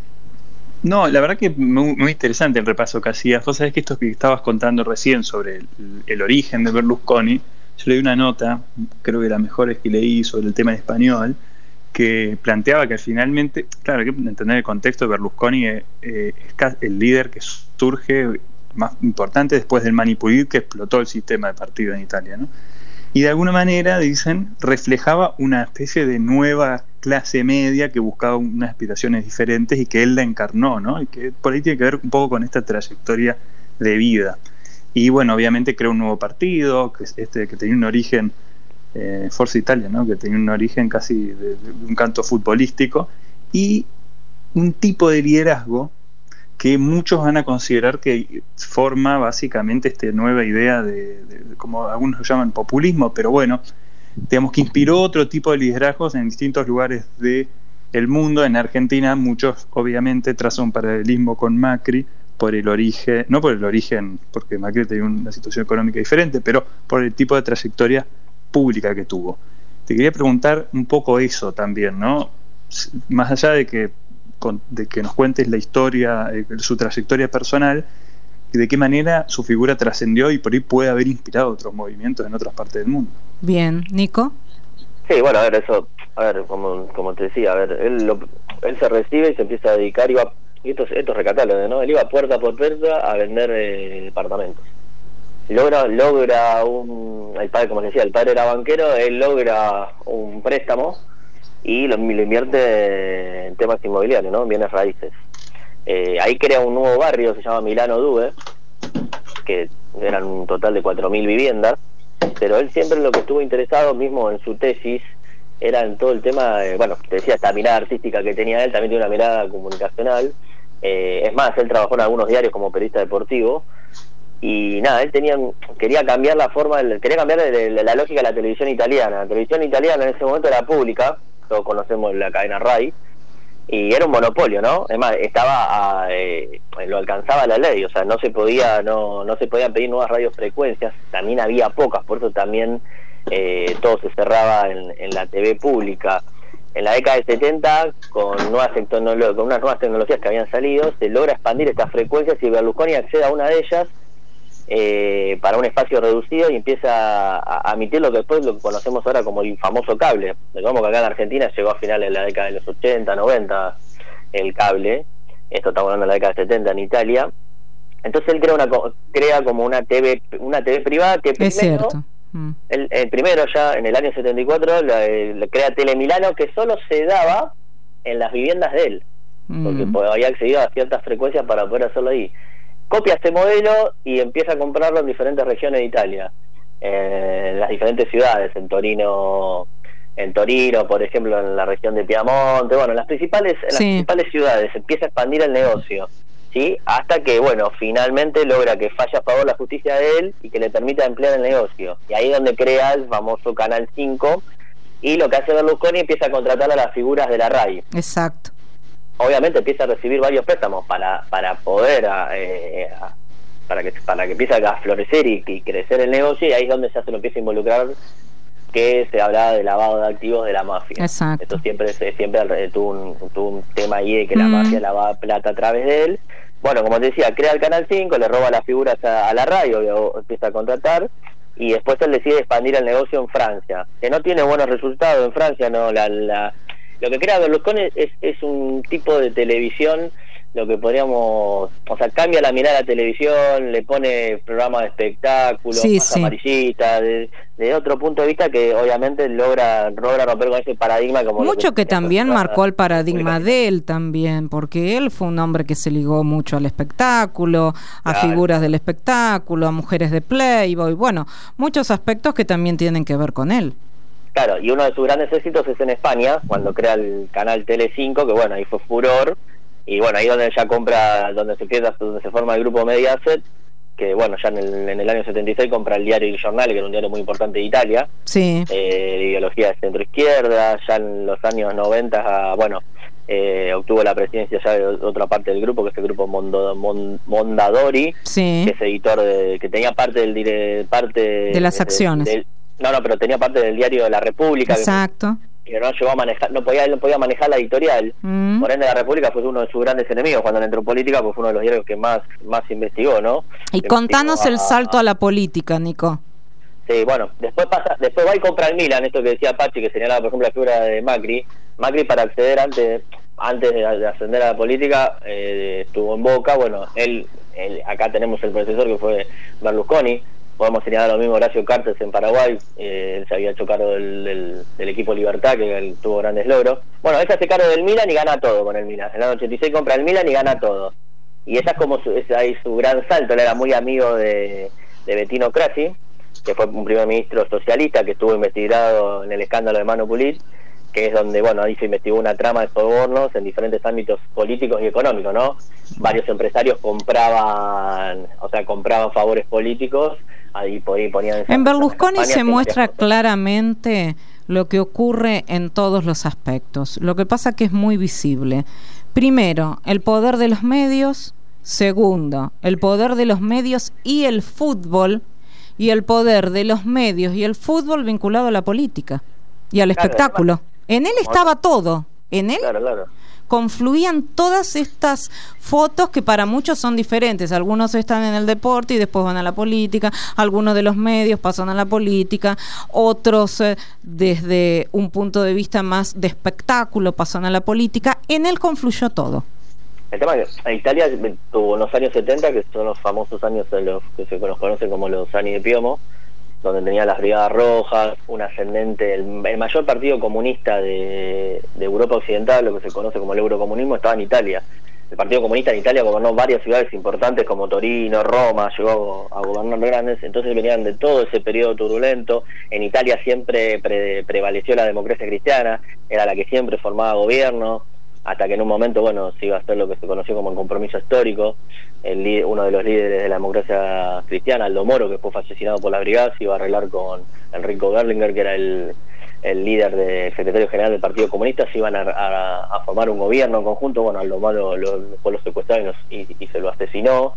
No, la verdad que muy interesante el repaso que hacías. Vos sabés que esto que estabas contando recién sobre el origen de Berlusconi, yo leí una nota, creo que la mejor es que leí sobre el tema en español, que planteaba que finalmente, claro, hay que entender el contexto de Berlusconi, es el líder que surge más importante después del Manipulir, que explotó el sistema de partido en Italia, ¿no? Y de alguna manera, dicen, reflejaba una especie de nueva clase media que buscaba unas aspiraciones diferentes y que él la encarnó, ¿no? Y que por ahí tiene que ver un poco con esta trayectoria de vida. Y bueno, obviamente creó un nuevo partido, que tenía un origen, Forza Italia, ¿no? Que tenía un origen casi de un canto futbolístico, y un tipo de liderazgo que muchos van a considerar que forma básicamente esta nueva idea de como algunos lo llaman populismo, pero bueno, digamos que inspiró otro tipo de liderazgos en distintos lugares del mundo. En Argentina muchos obviamente trazan un paralelismo con Macri por el origen, no por el origen, porque Macri tenía una situación económica diferente, pero por el tipo de trayectoria pública que tuvo. Te quería preguntar un poco eso también, ¿no? Más allá de que nos cuentes la historia, su trayectoria personal, y de qué manera su figura trascendió y por ahí puede haber inspirado otros movimientos en otras partes del mundo. Bien, Nico. Sí, bueno, a ver, como te decía, a ver, él se recibe y se empieza a dedicar, y esto es recatable, ¿no? Él iba puerta por puerta a vender departamentos. Logra el padre, como les decía, el padre era banquero, él logra un préstamo y lo invierte en temas inmobiliarios, ¿no? En bienes raíces. Ahí crea un nuevo barrio, se llama Milano Due, que eran un total de 4.000 viviendas, pero él siempre lo que estuvo interesado, mismo en su tesis, era en todo el tema, te decía, esta mirada artística que tenía él, también tiene una mirada comunicacional. Es más, él trabajó en algunos diarios como periodista deportivo, y nada, él quería cambiar la lógica de la televisión italiana. La televisión italiana en ese momento era pública, todos conocemos la cadena RAI, y era un monopolio, ¿no? Es más, lo alcanzaba la ley, o sea, no se podían pedir nuevas radiofrecuencias, también había pocas, por eso también todo se cerraba en la TV pública. En la década de 70, con unas nuevas tecnologías que habían salido, se logra expandir estas frecuencias y Berlusconi accede a una de ellas para un espacio reducido y empieza a emitir lo que después lo conocemos ahora como el famoso cable. Recordemos que acá en Argentina llegó a finales de la década de los 80, 90 el cable. Esto estamos hablando de la década de 70 en Italia. Entonces él crea como una TV privada que primero, es cierto. El primero ya en el año 74 le crea Telemilano, que solo se daba en las viviendas de él, porque había accedido a ciertas frecuencias para poder hacerlo ahí. Copia este modelo y empieza a comprarlo en diferentes regiones de Italia, en las diferentes ciudades, en Torino, por ejemplo, en la región de Piamonte, bueno, en las principales ciudades empieza a expandir el negocio, ¿sí? Hasta que, bueno, finalmente logra que falle a favor la justicia de él y que le permita emplear el negocio. Y ahí es donde crea el famoso Canal 5, y lo que hace Berlusconi empieza a contratar a las figuras de la RAI. Exacto. Obviamente empieza a recibir varios préstamos para poder para que empiece a florecer y crecer el negocio, y ahí es donde ya se lo empieza a involucrar, que se hablaba de lavado de activos de la mafia. Exacto. Esto siempre tuvo un tema ahí de que la mafia lavaba plata a través de él. Bueno, como te decía, crea el Canal 5, le roba las figuras a la radio, empieza a contratar, y después él decide expandir el negocio en Francia, que no tiene buenos resultados en Francia. No, lo que crea Berlusconi es un tipo de televisión, lo que podríamos, o sea, cambia la mirada a la televisión, le pone programas de espectáculo, más amarillista, de otro punto de vista, que obviamente logra romper con ese paradigma. Como mucho que también marcó el paradigma de él también, porque él fue un hombre que se ligó mucho al espectáculo, a figuras del espectáculo, a mujeres de Playboy, bueno, muchos aspectos que también tienen que ver con él. Claro, y uno de sus grandes éxitos es en España, cuando crea el canal Tele5, que bueno, ahí fue furor, y bueno, ahí donde ya donde se forma el grupo Mediaset, que bueno, ya en el año 76 compra el diario Il Giornale, que era un diario muy importante de Italia, sí, de ideología de centro-izquierda. Ya en los años 90, obtuvo la presidencia ya de otra parte del grupo, que es el grupo Mondadori, sí, que es editor que tenía parte de las acciones. Pero tenía parte del diario de la República. Exacto. Que no llegó a manejar, no podía manejar la editorial. Por ende, la República fue uno de sus grandes enemigos. Cuando entró en política, pues fue uno de los diarios que más investigó, ¿no? Y contanos el salto a la política, Nico. Sí, bueno, después va y compra el Milan, esto que decía Pachi, que señalaba, por ejemplo, la figura de Macri, para acceder antes de ascender a la política, estuvo en Boca. Bueno, él acá tenemos el predecesor, que fue Berlusconi. Podemos señalar lo mismo Horacio Cartes en Paraguay. Él se había hecho cargo del equipo Libertad, que él tuvo grandes logros. Bueno, él se hace cargo del Milan y gana todo con el Milan. En el año 86 compra el Milan y gana todo. Y esa es como su gran salto. Él era muy amigo de Bettino Craxi, que fue un primer ministro socialista que estuvo investigado en el escándalo de Mano Pulit, que es donde, bueno, ahí se investigó una trama de sobornos en diferentes ámbitos políticos y económicos, ¿no? Varios empresarios compraban favores políticos, ahí ponían... En Berlusconi se muestra claramente lo que ocurre en todos los aspectos. Lo que pasa que es muy visible. Primero, el poder de los medios. Segundo, el poder de los medios y el fútbol. Y el poder de los medios y el fútbol vinculado a la política y al espectáculo. En él estaba todo. En él confluían todas estas fotos que para muchos son diferentes. Algunos están en el deporte y después van a la política. Algunos de los medios pasan a la política. Otros desde un punto de vista más de espectáculo pasan a la política. En él confluyó todo. El tema es que Italia tuvo los años 70, que son los famosos años de los que se los conoce como los anni de piomo, donde tenía las Brigadas Rojas, un ascendente, el mayor partido comunista de Europa Occidental, lo que se conoce como el eurocomunismo, estaba en Italia. El Partido Comunista en Italia gobernó varias ciudades importantes como Torino, Roma, llegó a gobernar grandes, entonces venían de todo ese periodo turbulento. En Italia siempre prevaleció la democracia cristiana, era la que siempre formaba gobierno. hasta que en un momento, bueno, se iba a hacer lo que se conoció como el compromiso histórico. Uno de los líderes de la democracia cristiana, Aldo Moro, que fue asesinado por la brigada, se iba a arreglar con Enrico Berlinguer, que era el líder del secretario general del Partido Comunista. Se iban a formar un gobierno en conjunto. Bueno, Aldo Moro lo secuestraron y se lo asesinó.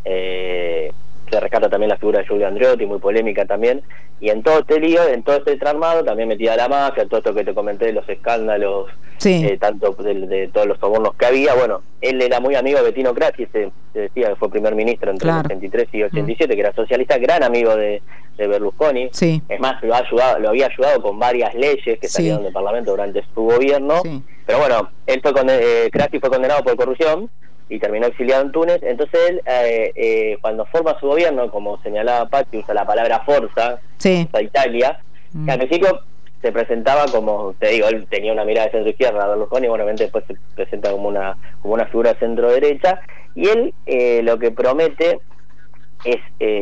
Se rescata también la figura de Giulio Andreotti, muy polémica también, y en todo este lío, en todo este tramado, también metida la mafia, todo esto que te comenté de los escándalos, tanto de todos los sobornos que había. Bueno, él era muy amigo de Bettino Craxi, se decía que fue primer ministro entre el 83 y 87, que era socialista, gran amigo de Berlusconi. Es más, lo había ayudado con varias leyes que salieron del Parlamento durante su gobierno. Pero bueno, Craxi fue condenado por corrupción y terminó exiliado en Túnez. Entonces él, cuando forma su gobierno, como señalaba Pachi, usa la palabra forza, usa Italia, que al principio se presentaba como, te digo, él tenía una mirada de centro-izquierda, Berlusconi, bueno, después se presenta como una figura centro-derecha, y él lo que promete es,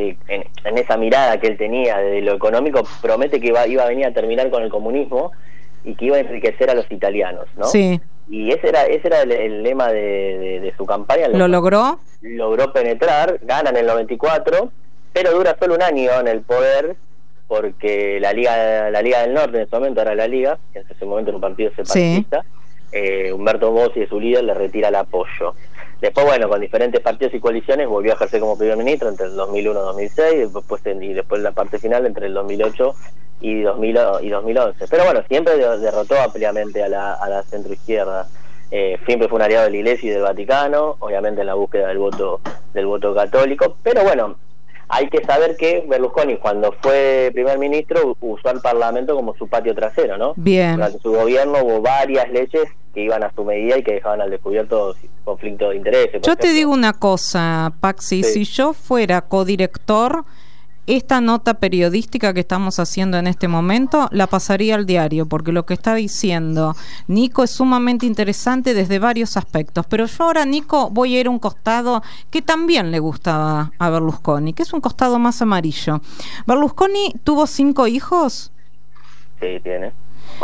en esa mirada que él tenía de lo económico, promete que iba a venir a terminar con el comunismo y que iba a enriquecer a los italianos, ¿no? Y ese era el lema de su campaña. ¿Lo logró? Logró penetrar, gana en el 94, pero dura solo un año en el poder, porque la Liga del Norte en ese momento era la Liga, que en ese momento era un partido separatista. Humberto Bossi, su líder, le retira el apoyo. Después, bueno, con diferentes partidos y coaliciones volvió a ejercer como primer ministro entre el 2001 y 2006, y después la parte final entre el 2008 y 2011. Pero bueno, siempre derrotó ampliamente a la centroizquierda. Siempre fue un aliado de la Iglesia y del Vaticano, obviamente en la búsqueda del voto católico. Pero bueno, hay que saber que Berlusconi, cuando fue primer ministro, usó al Parlamento como su patio trasero, ¿no? Durante su gobierno hubo varias leyes que iban a su medida y que dejaban al descubierto conflictos de intereses. Yo te digo una cosa, Paxi, si yo fuera codirector, esta nota periodística que estamos haciendo en este momento la pasaría al diario, porque lo que está diciendo Nico es sumamente interesante desde varios aspectos. Pero yo ahora, Nico, voy a ir a un costado que también le gustaba a Berlusconi, que es un costado más amarillo. ¿Berlusconi tuvo 5 hijos? Sí, tiene.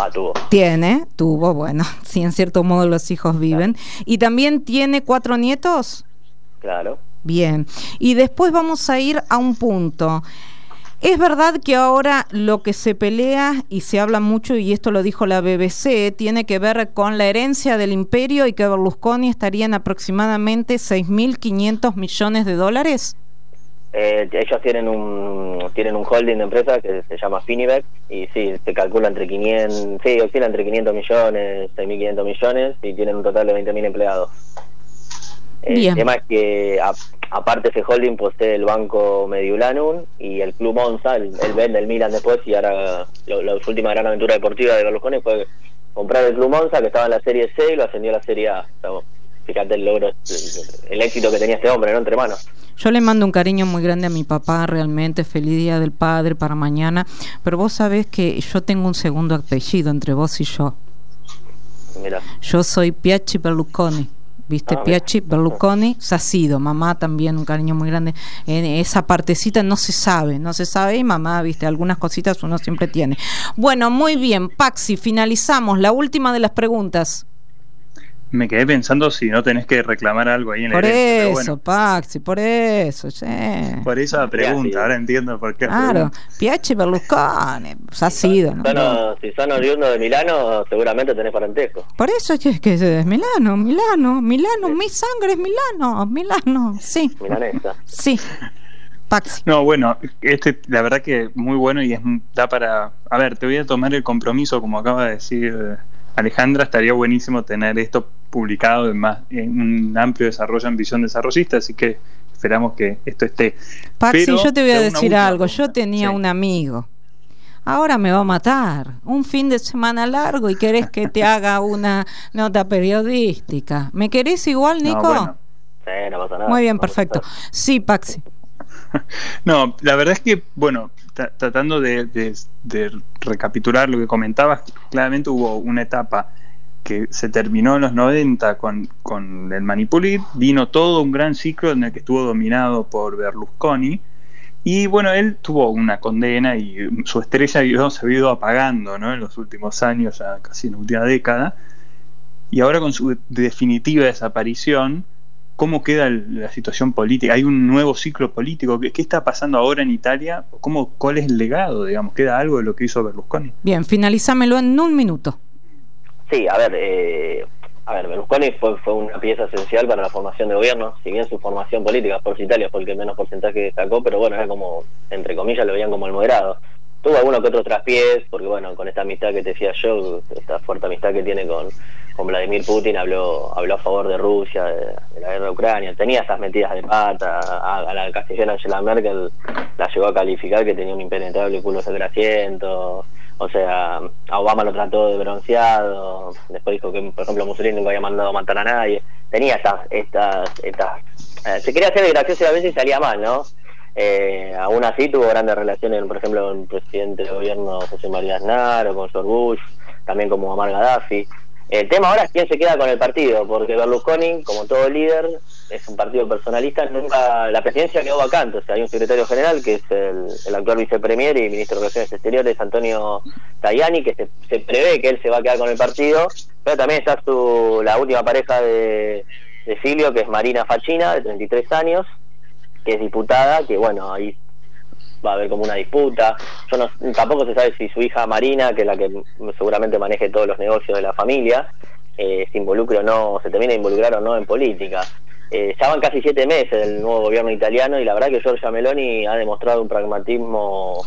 Tuvo, bueno, sí, en cierto modo los hijos viven. ¿Y también tiene 4 nietos? Claro. Bien, y después vamos a ir a un punto. Es verdad que ahora lo que se pelea y se habla mucho, y esto lo dijo la BBC, tiene que ver con la herencia del imperio y que Berlusconi estaría en aproximadamente $6.500 millones. Ellos tienen un holding de empresa que se llama Finibex, y sí, se calcula oscila entre 500 millones, 6.500 millones, y tienen un total de 20.000 empleados. El tema es que aparte ese holding posee el banco Mediolanum y el club Monza. Él vende el Milan después, y ahora la última gran aventura deportiva de Berlusconi fue comprar el club Monza, que estaba en la Serie C, y lo ascendió a la Serie A. O sea, fíjate el logro, el éxito que tenía este hombre, ¿no? Entre manos. Yo le mando un cariño muy grande a mi papá, realmente. Feliz Día del Padre para mañana. Pero vos sabés que yo tengo un segundo apellido entre vos y yo. Mirá. Yo soy Piacci Berlusconi. ¿Viste? Piacci, Berlusconi, Sacido, mamá también, un cariño muy grande. Esa partecita no se sabe, y mamá, ¿viste? Algunas cositas uno siempre tiene. Bueno, muy bien, Paxi, finalizamos. La última de las preguntas. Me quedé pensando si no tenés que reclamar algo ahí en por el eso, bueno. Paxi, por eso, sí. Por eso la pregunta, ahora entiendo por qué. Claro, Piacci, Berlusconi, Sacido. Si son oriundos de Milano, seguramente tenés parentesco. Por eso es que es Milano, mi sangre es Milano, sí. Milanesa. Sí. Paxi. No, bueno, la verdad que muy bueno y da para... A ver, te voy a tomar el compromiso, como acaba de decir Alejandra, estaría buenísimo tener esto publicado en un amplio desarrollo en Visión Desarrollista, así que esperamos que esto esté. Paxi, yo te voy a decir algo. Yo tenía un amigo, ahora me va a matar. Un fin de semana largo y querés que te haga una nota periodística. ¿Me querés igual, Nico? No, bueno. Sí, no pasa nada. Muy bien, perfecto. Sí, Paxi. No, la verdad es que, bueno, tratando de recapitular lo que comentabas, claramente hubo una etapa que se terminó en los 90 con el Manipulit, vino todo un gran ciclo en el que estuvo dominado por Berlusconi, y bueno, él tuvo una condena y su estrella se ha ido apagando, ¿no? En los últimos años, ya casi en la última década. Y ahora con su definitiva desaparición, ¿cómo queda la situación política? ¿Hay un nuevo ciclo político? ¿Qué está pasando ahora en Italia? ¿Cuál es el legado, digamos? ¿Queda algo de lo que hizo Berlusconi? Bien, finalízamelo en un minuto. Sí, a ver, Berlusconi fue una pieza esencial para la formación de gobierno, si bien su formación política, por Italia fue el que menos porcentaje destacó, pero bueno, era como, entre comillas, lo veían como el moderado. Tuvo algunos que otros traspiés, porque bueno, con esta amistad que te decía yo, esta fuerte amistad que tiene con Vladimir Putin, habló a favor de Rusia, de la guerra de Ucrania, tenía esas metidas de pata, a la canciller Angela Merkel la llegó a calificar que tenía un impenetrable culo de grasiento. O sea, a Obama lo trató de bronceado, después dijo que, por ejemplo, Mussolini nunca había mandado a matar a nadie. Tenía estas se quería hacer gracioso y a veces salía mal, ¿no? Aún así tuvo grandes relaciones, por ejemplo, con el presidente del gobierno José María Aznar o con George Bush, también con Muammar Gaddafi. El tema ahora es quién se queda con el partido, porque Berlusconi, como todo líder, es un partido personalista, nunca la presidencia quedó vacante. O sea, hay un secretario general que es el actual vicepremier y ministro de Relaciones Exteriores, Antonio Tajani, que se prevé que él se va a quedar con el partido, pero también está la última pareja de Silvio, que es Marina Facchina, de 33 años, que es diputada, que bueno, ahí va a haber como una disputa. Tampoco se sabe si su hija Marina, que es la que seguramente maneje todos los negocios de la familia, se involucre o no, se termina de involucrar o no en política. Ya van casi 7 meses del nuevo gobierno italiano y la verdad que Giorgia Meloni ha demostrado un pragmatismo,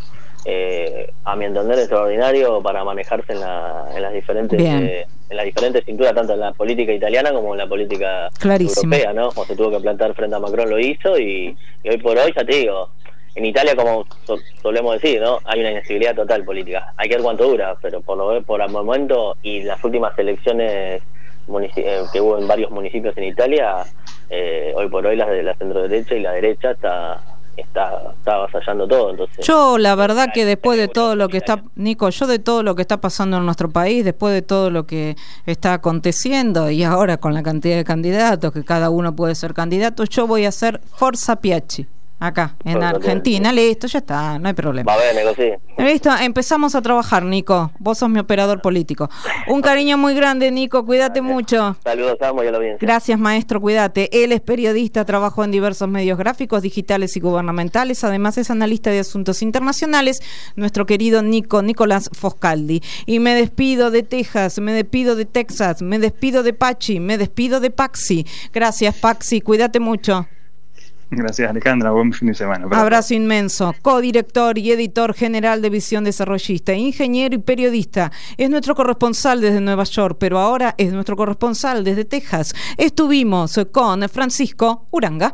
a mi entender, extraordinario para manejarse en las diferentes cinturas, tanto en la política italiana como en la política europea, ¿no? Cuando se tuvo que plantar frente a Macron lo hizo y hoy por hoy, ya te digo, en Italia, como solemos decir, ¿no? Hay una inestabilidad total política. Hay que ver cuánto dura, pero por el momento y las últimas elecciones que hubo en varios municipios en Italia, hoy por hoy las de la centro derecha y la derecha está avasallando todo. Entonces, yo la verdad que después de todo lo que está, Nico, de todo lo que está pasando en nuestro país, después de todo lo que está aconteciendo y ahora con la cantidad de candidatos, que cada uno puede ser candidato, yo voy a hacer Forza Piachi. Acá, en Argentina, listo, ya está, no hay problema. Va a ver, Nico, sí. Listo, empezamos a trabajar, Nico. Vos sos mi operador político. Un cariño muy grande, Nico, cuídate mucho. Saludos, Amo, y a la audiencia. Gracias, maestro, cuídate. Él es periodista, trabajó en diversos medios gráficos, digitales y gubernamentales. Además es analista de asuntos internacionales, nuestro querido Nicolás Foscaldi. Y me despido de Texas, me despido de Texas, me despido de Pachi, me despido de Paxi. Gracias, Paxi, cuídate mucho. Gracias, Alejandra. Buen fin de semana. Abrazo inmenso. Codirector y editor general de Visión Desarrollista, ingeniero y periodista. Es nuestro corresponsal desde Nueva York, pero ahora es nuestro corresponsal desde Texas. Estuvimos con Francisco Uranga.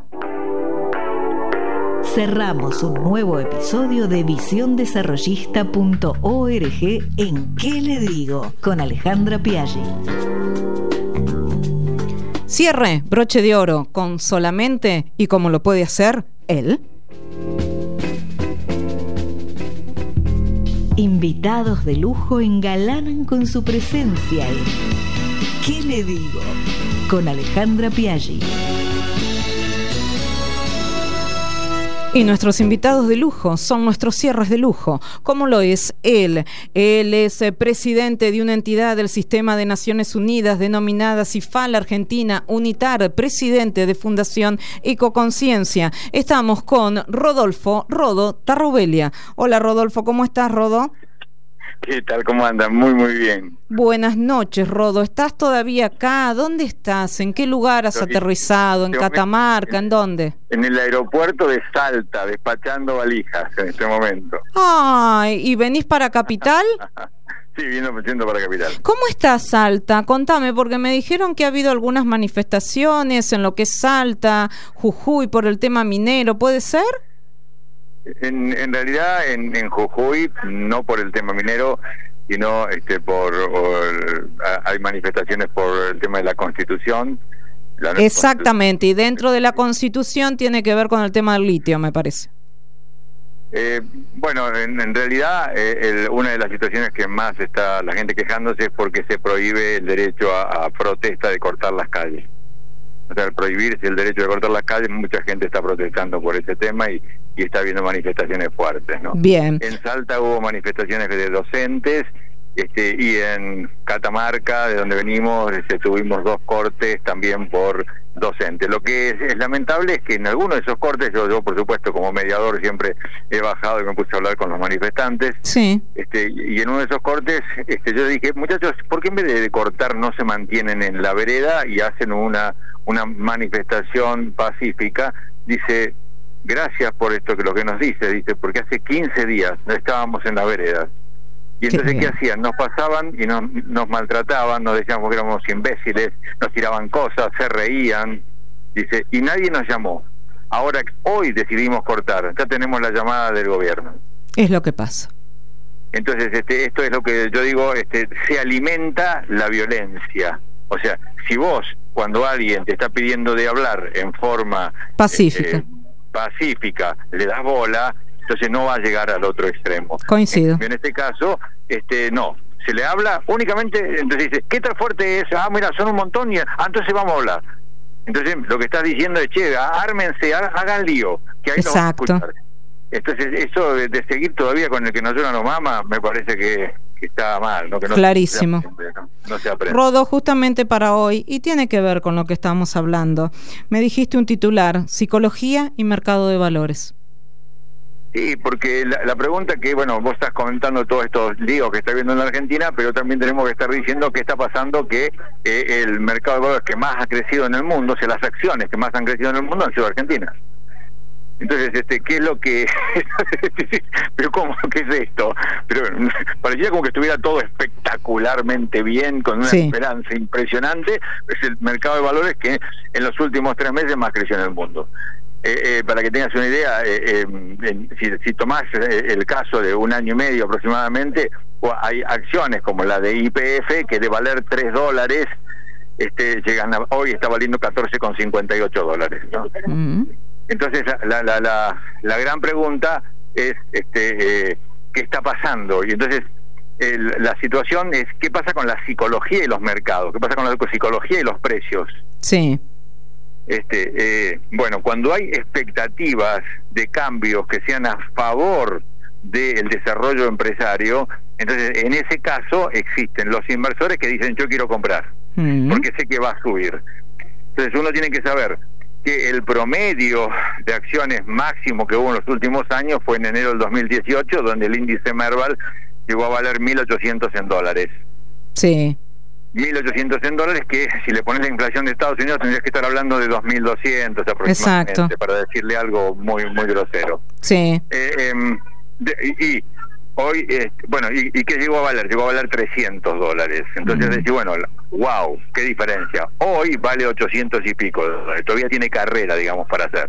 Cerramos un nuevo episodio de visiondesarrollista.org en ¿Qué le digo? Con Alejandra Piaggi. Cierre, broche de oro, con solamente y como lo puede hacer él. Invitados de lujo engalanan con su presencia en ¿Qué le digo? Con Alejandra Piaggi. Y nuestros invitados de lujo son nuestros cierres de lujo, como lo es él. Él es presidente de una entidad del Sistema de Naciones Unidas denominada CIFAL Argentina Unitar, presidente de Fundación Ecoconciencia. Estamos con Rodolfo Rodo Tarrubelia. Hola Rodolfo, ¿cómo estás, Rodo? ¿Qué tal? ¿Cómo andan? Muy, muy bien. Buenas noches, Rodo. ¿Estás todavía acá? ¿Dónde estás? ¿En qué lugar has aterrizado? ¿En Catamarca? ¿En dónde? En el aeropuerto de Salta, despachando valijas en este momento. Ay, ¿y venís para Capital? Sí, yendo para Capital. ¿Cómo está Salta? Contame, porque me dijeron que ha habido algunas manifestaciones en lo que es Salta, Jujuy, por el tema minero. ¿Puede ser? En realidad en Jujuy no por el tema minero, sino hay manifestaciones por el tema de la Constitución. Exactamente, y dentro de la Constitución tiene que ver con el tema del litio, me parece. Bueno, en realidad una de las situaciones que más está la gente quejándose es porque se prohíbe el derecho a protesta de cortar las calles. O sea, al prohibirse el derecho de cortar las calles, mucha gente está protestando por ese tema y está habiendo manifestaciones fuertes, ¿no? Bien. En Salta hubo manifestaciones de docentes y en Catamarca, de donde venimos, tuvimos 2 cortes también por docentes. Lo que es lamentable es que en algunos de esos cortes, yo por supuesto como mediador siempre he bajado y me puse a hablar con los manifestantes, sí. Y en uno de esos cortes yo dije, muchachos, ¿por qué en vez de cortar no se mantienen en la vereda y hacen una manifestación pacífica? Dice, gracias por esto, que lo que nos dice, porque hace 15 días no estábamos en la vereda. Y entonces, ¿qué hacían? Nos pasaban y nos maltrataban, nos decíamos que éramos imbéciles, nos tiraban cosas, se reían, dice, y nadie nos llamó. Ahora, hoy decidimos cortar, ya tenemos la llamada del gobierno. Es lo que pasa. Entonces, esto es lo que yo digo, se alimenta la violencia. O sea, si vos, cuando alguien te está pidiendo de hablar en forma pacífica, le das bola, entonces no va a llegar al otro extremo. Coincido. En este caso, no, se le habla únicamente, entonces dice, ¿qué tan fuerte es? Mira, son un montón, entonces vamos a hablar. Entonces lo que estás diciendo es, che, ármense, hagan lío, que ahí exacto. Nos van a escuchar. Entonces eso de seguir todavía con el que no llora no mama, me parece que está mal, ¿no? Que no clarísimo. No se aprende. Rodo, justamente para hoy, y tiene que ver con lo que estamos hablando, me dijiste un titular, psicología y mercado de valores. Sí, porque la pregunta que, vos estás comentando todos estos líos que está viendo en la Argentina, pero también tenemos que estar diciendo qué está pasando, que el mercado de valores que más ha crecido en el mundo, o sea, las acciones que más han crecido en el mundo han sido argentinas. Entonces, ¿qué es lo que...? Pero ¿cómo? ¿Qué es esto? Pero parecía como que estuviera todo espectacularmente bien, con una esperanza impresionante. Es el mercado de valores que en los últimos 3 meses más creció en el mundo. Para que tengas una idea, si tomás el caso de 1 año y medio aproximadamente, hay acciones como la de YPF que de valer $3 llegan hoy está valiendo $14,58, ¿no? Uh-huh. Entonces la gran pregunta es ¿qué está pasando? Y entonces la situación es ¿qué pasa con la psicología y los mercados? ¿Qué pasa con la psicología y los precios? Sí. Cuando hay expectativas de cambios que sean a favor del desarrollo empresario, entonces en ese caso existen los inversores que dicen yo quiero comprar, porque sé que va a subir. Entonces uno tiene que saber que el promedio de acciones máximo que hubo en los últimos años fue en enero del 2018, donde el índice Merval llegó a valer $1.800. Sí. $1.800, que si le pones la inflación de Estados Unidos tendrías que estar hablando de 2.200 aproximadamente. Exacto. Para decirle algo muy grosero. Sí. Y hoy, ¿y qué llegó a valer? Llegó a valer $300. Entonces decís, wow, qué diferencia. Hoy vale 800 y pico $. Todavía tiene carrera, digamos, para hacer.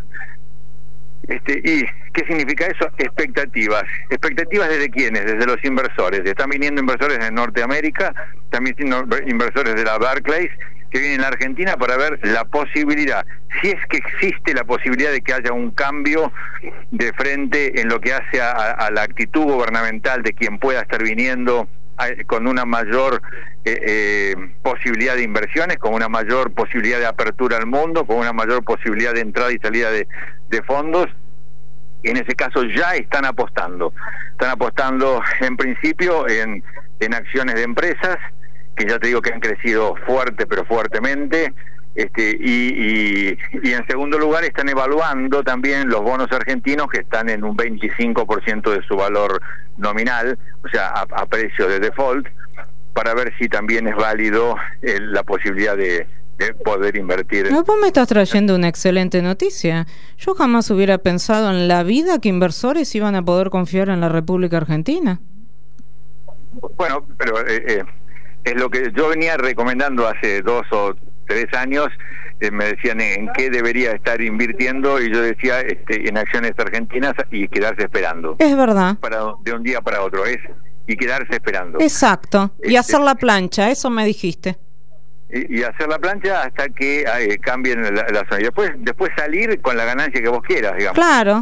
¿Y qué significa eso? Expectativas. ¿Expectativas desde quiénes? Desde los inversores. Están viniendo inversores de Norteamérica, también inversores de la Barclays, que vienen a la Argentina para ver la posibilidad, si es que existe la posibilidad de que haya un cambio de frente en lo que hace a la actitud gubernamental de quien pueda estar viniendo con una mayor posibilidad de inversiones, con una mayor posibilidad de apertura al mundo, con una mayor posibilidad de entrada y salida de fondos. En ese caso ya están apostando en principio en acciones de empresas que ya te digo que han crecido fuertemente, y en segundo lugar están evaluando también los bonos argentinos, que están en un 25% de su valor nominal, o sea, a precio de default, para ver si también es válido la posibilidad de poder invertir. No, vos me estás trayendo una excelente noticia. Yo jamás hubiera pensado en la vida que inversores iban a poder confiar en la República Argentina. Bueno, pero es lo que yo venía recomendando hace 2 o 3 años. Me decían en qué debería estar invirtiendo y yo decía en acciones argentinas y quedarse esperando. Es verdad. De un día para otro y quedarse esperando. Exacto. Y hacer la plancha, eso me dijiste. Y hacer la plancha hasta que cambien la zona. Y después salir con la ganancia que vos quieras, digamos. Claro.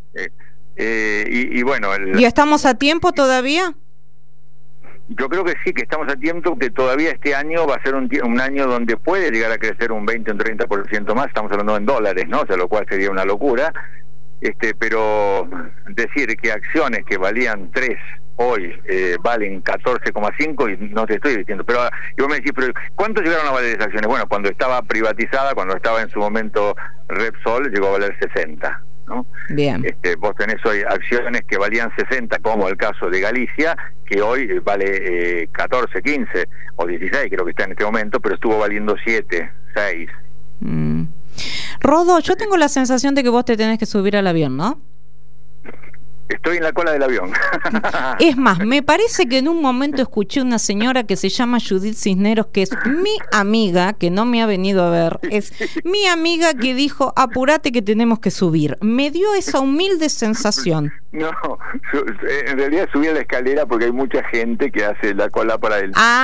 Y bueno... ¿Y estamos a tiempo todavía? Yo creo que sí, que estamos a tiempo, que todavía este año va a ser un año donde puede llegar a crecer un 20 o un 30% más, estamos hablando en dólares, ¿no? O sea, lo cual sería una locura. Pero decir que acciones que valían 3 hoy valen 14,5 y no te estoy diciendo, pero y vos me decís, pero ¿cuánto llegaron a valer esas acciones? Bueno, cuando estaba privatizada, cuando estaba en su momento Repsol, llegó a valer 60, ¿no? Bien. Vos tenés hoy acciones que valían 60, como el caso de Galicia, que hoy vale 14, 15 o 16, creo que está en este momento, pero estuvo valiendo 7, 6. Rodo, yo tengo la sensación de que vos te tenés que subir al avión, ¿no? Estoy en la cola del avión. Es más, me parece que en un momento escuché una señora que se llama Judith Cisneros, que es mi amiga, que no me ha venido a ver, es mi amiga, que dijo, apurate que tenemos que subir. Me dio esa humilde sensación. No, en realidad subí a la escalera porque hay mucha gente que hace la cola para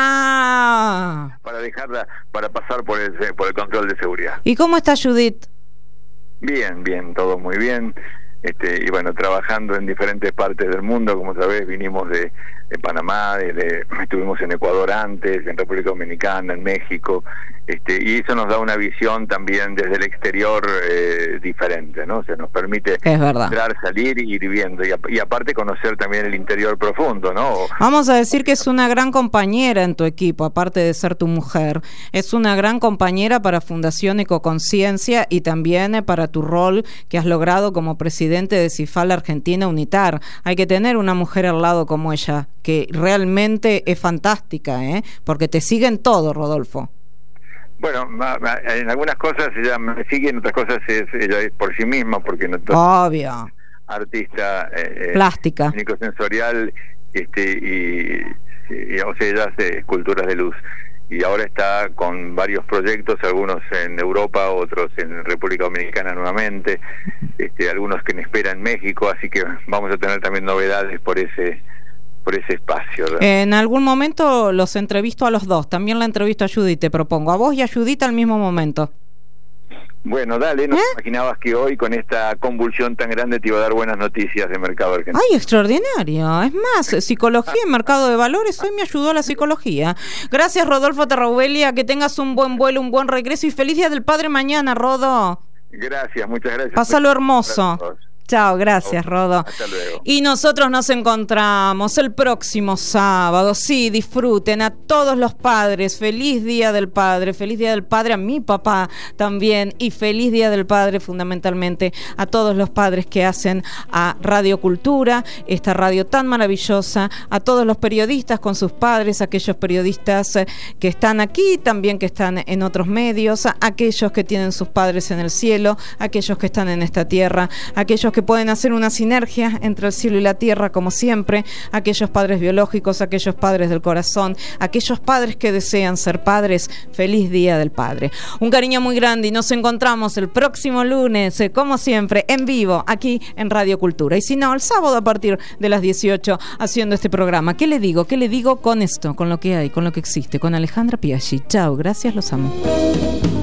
dejarla, para pasar por el control de seguridad. ¿Y cómo está Judith? Bien, todo muy bien. Y bueno, trabajando en diferentes partes del mundo, como sabés, vinimos de Panamá, estuvimos en Ecuador antes, en República Dominicana, en México, y eso nos da una visión también desde el exterior diferente, ¿no? Se nos permite entrar, salir y ir viendo, y aparte conocer también el interior profundo, ¿no? Vamos a decir que es una gran compañera en tu equipo, aparte de ser tu mujer, es una gran compañera para Fundación Ecoconciencia y también para tu rol que has logrado como presidente de CIFAL Argentina UNITAR. Hay que tener una mujer al lado como ella, que realmente es fantástica, porque te siguen todo, Rodolfo. Bueno, en algunas cosas ella me sigue, en otras cosas ella es por sí misma, porque no obvio, artista plástica, sensorial, o sea, ella hace esculturas de luz. Y ahora está con varios proyectos, algunos en Europa, otros en República Dominicana nuevamente, algunos que me esperan en México, así que vamos a tener también novedades por ese espacio, ¿verdad? En algún momento los entrevisto a los dos, también la entrevisto a Judith, te propongo, a vos y a Judith al mismo momento. Bueno, dale, no te imaginabas que hoy con esta convulsión tan grande te iba a dar buenas noticias de mercado argentino. ¡Ay, extraordinario! Es más, psicología en mercado de valores, hoy me ayudó a la psicología. Gracias, Rodolfo Terraubelia, que tengas un buen vuelo, un buen regreso y feliz Día del Padre mañana, Rodo. Gracias, muchas gracias. Pásalo hermoso. Chao, gracias, Rodo. Hasta luego. Y nosotros nos encontramos el próximo sábado. Sí, disfruten a todos los padres. Feliz Día del Padre. Feliz Día del Padre a mi papá también. Y feliz Día del Padre fundamentalmente a todos los padres que hacen a Radio Cultura, esta radio tan maravillosa, a todos los periodistas con sus padres, aquellos periodistas que están aquí, también que están en otros medios, aquellos que tienen sus padres en el cielo, aquellos que están en esta tierra, aquellos que pueden hacer una sinergia entre el cielo y la tierra, como siempre, aquellos padres biológicos, aquellos padres del corazón, aquellos padres que desean ser padres. Feliz Día del Padre. Un cariño muy grande y nos encontramos el próximo lunes, como siempre, en vivo, aquí en Radio Cultura. Y si no, el sábado a partir de las 18, haciendo este programa. ¿Qué le digo? ¿Qué le digo con esto? Con lo que hay, con lo que existe, con Alejandra Piaggi. Chao, gracias, los amo.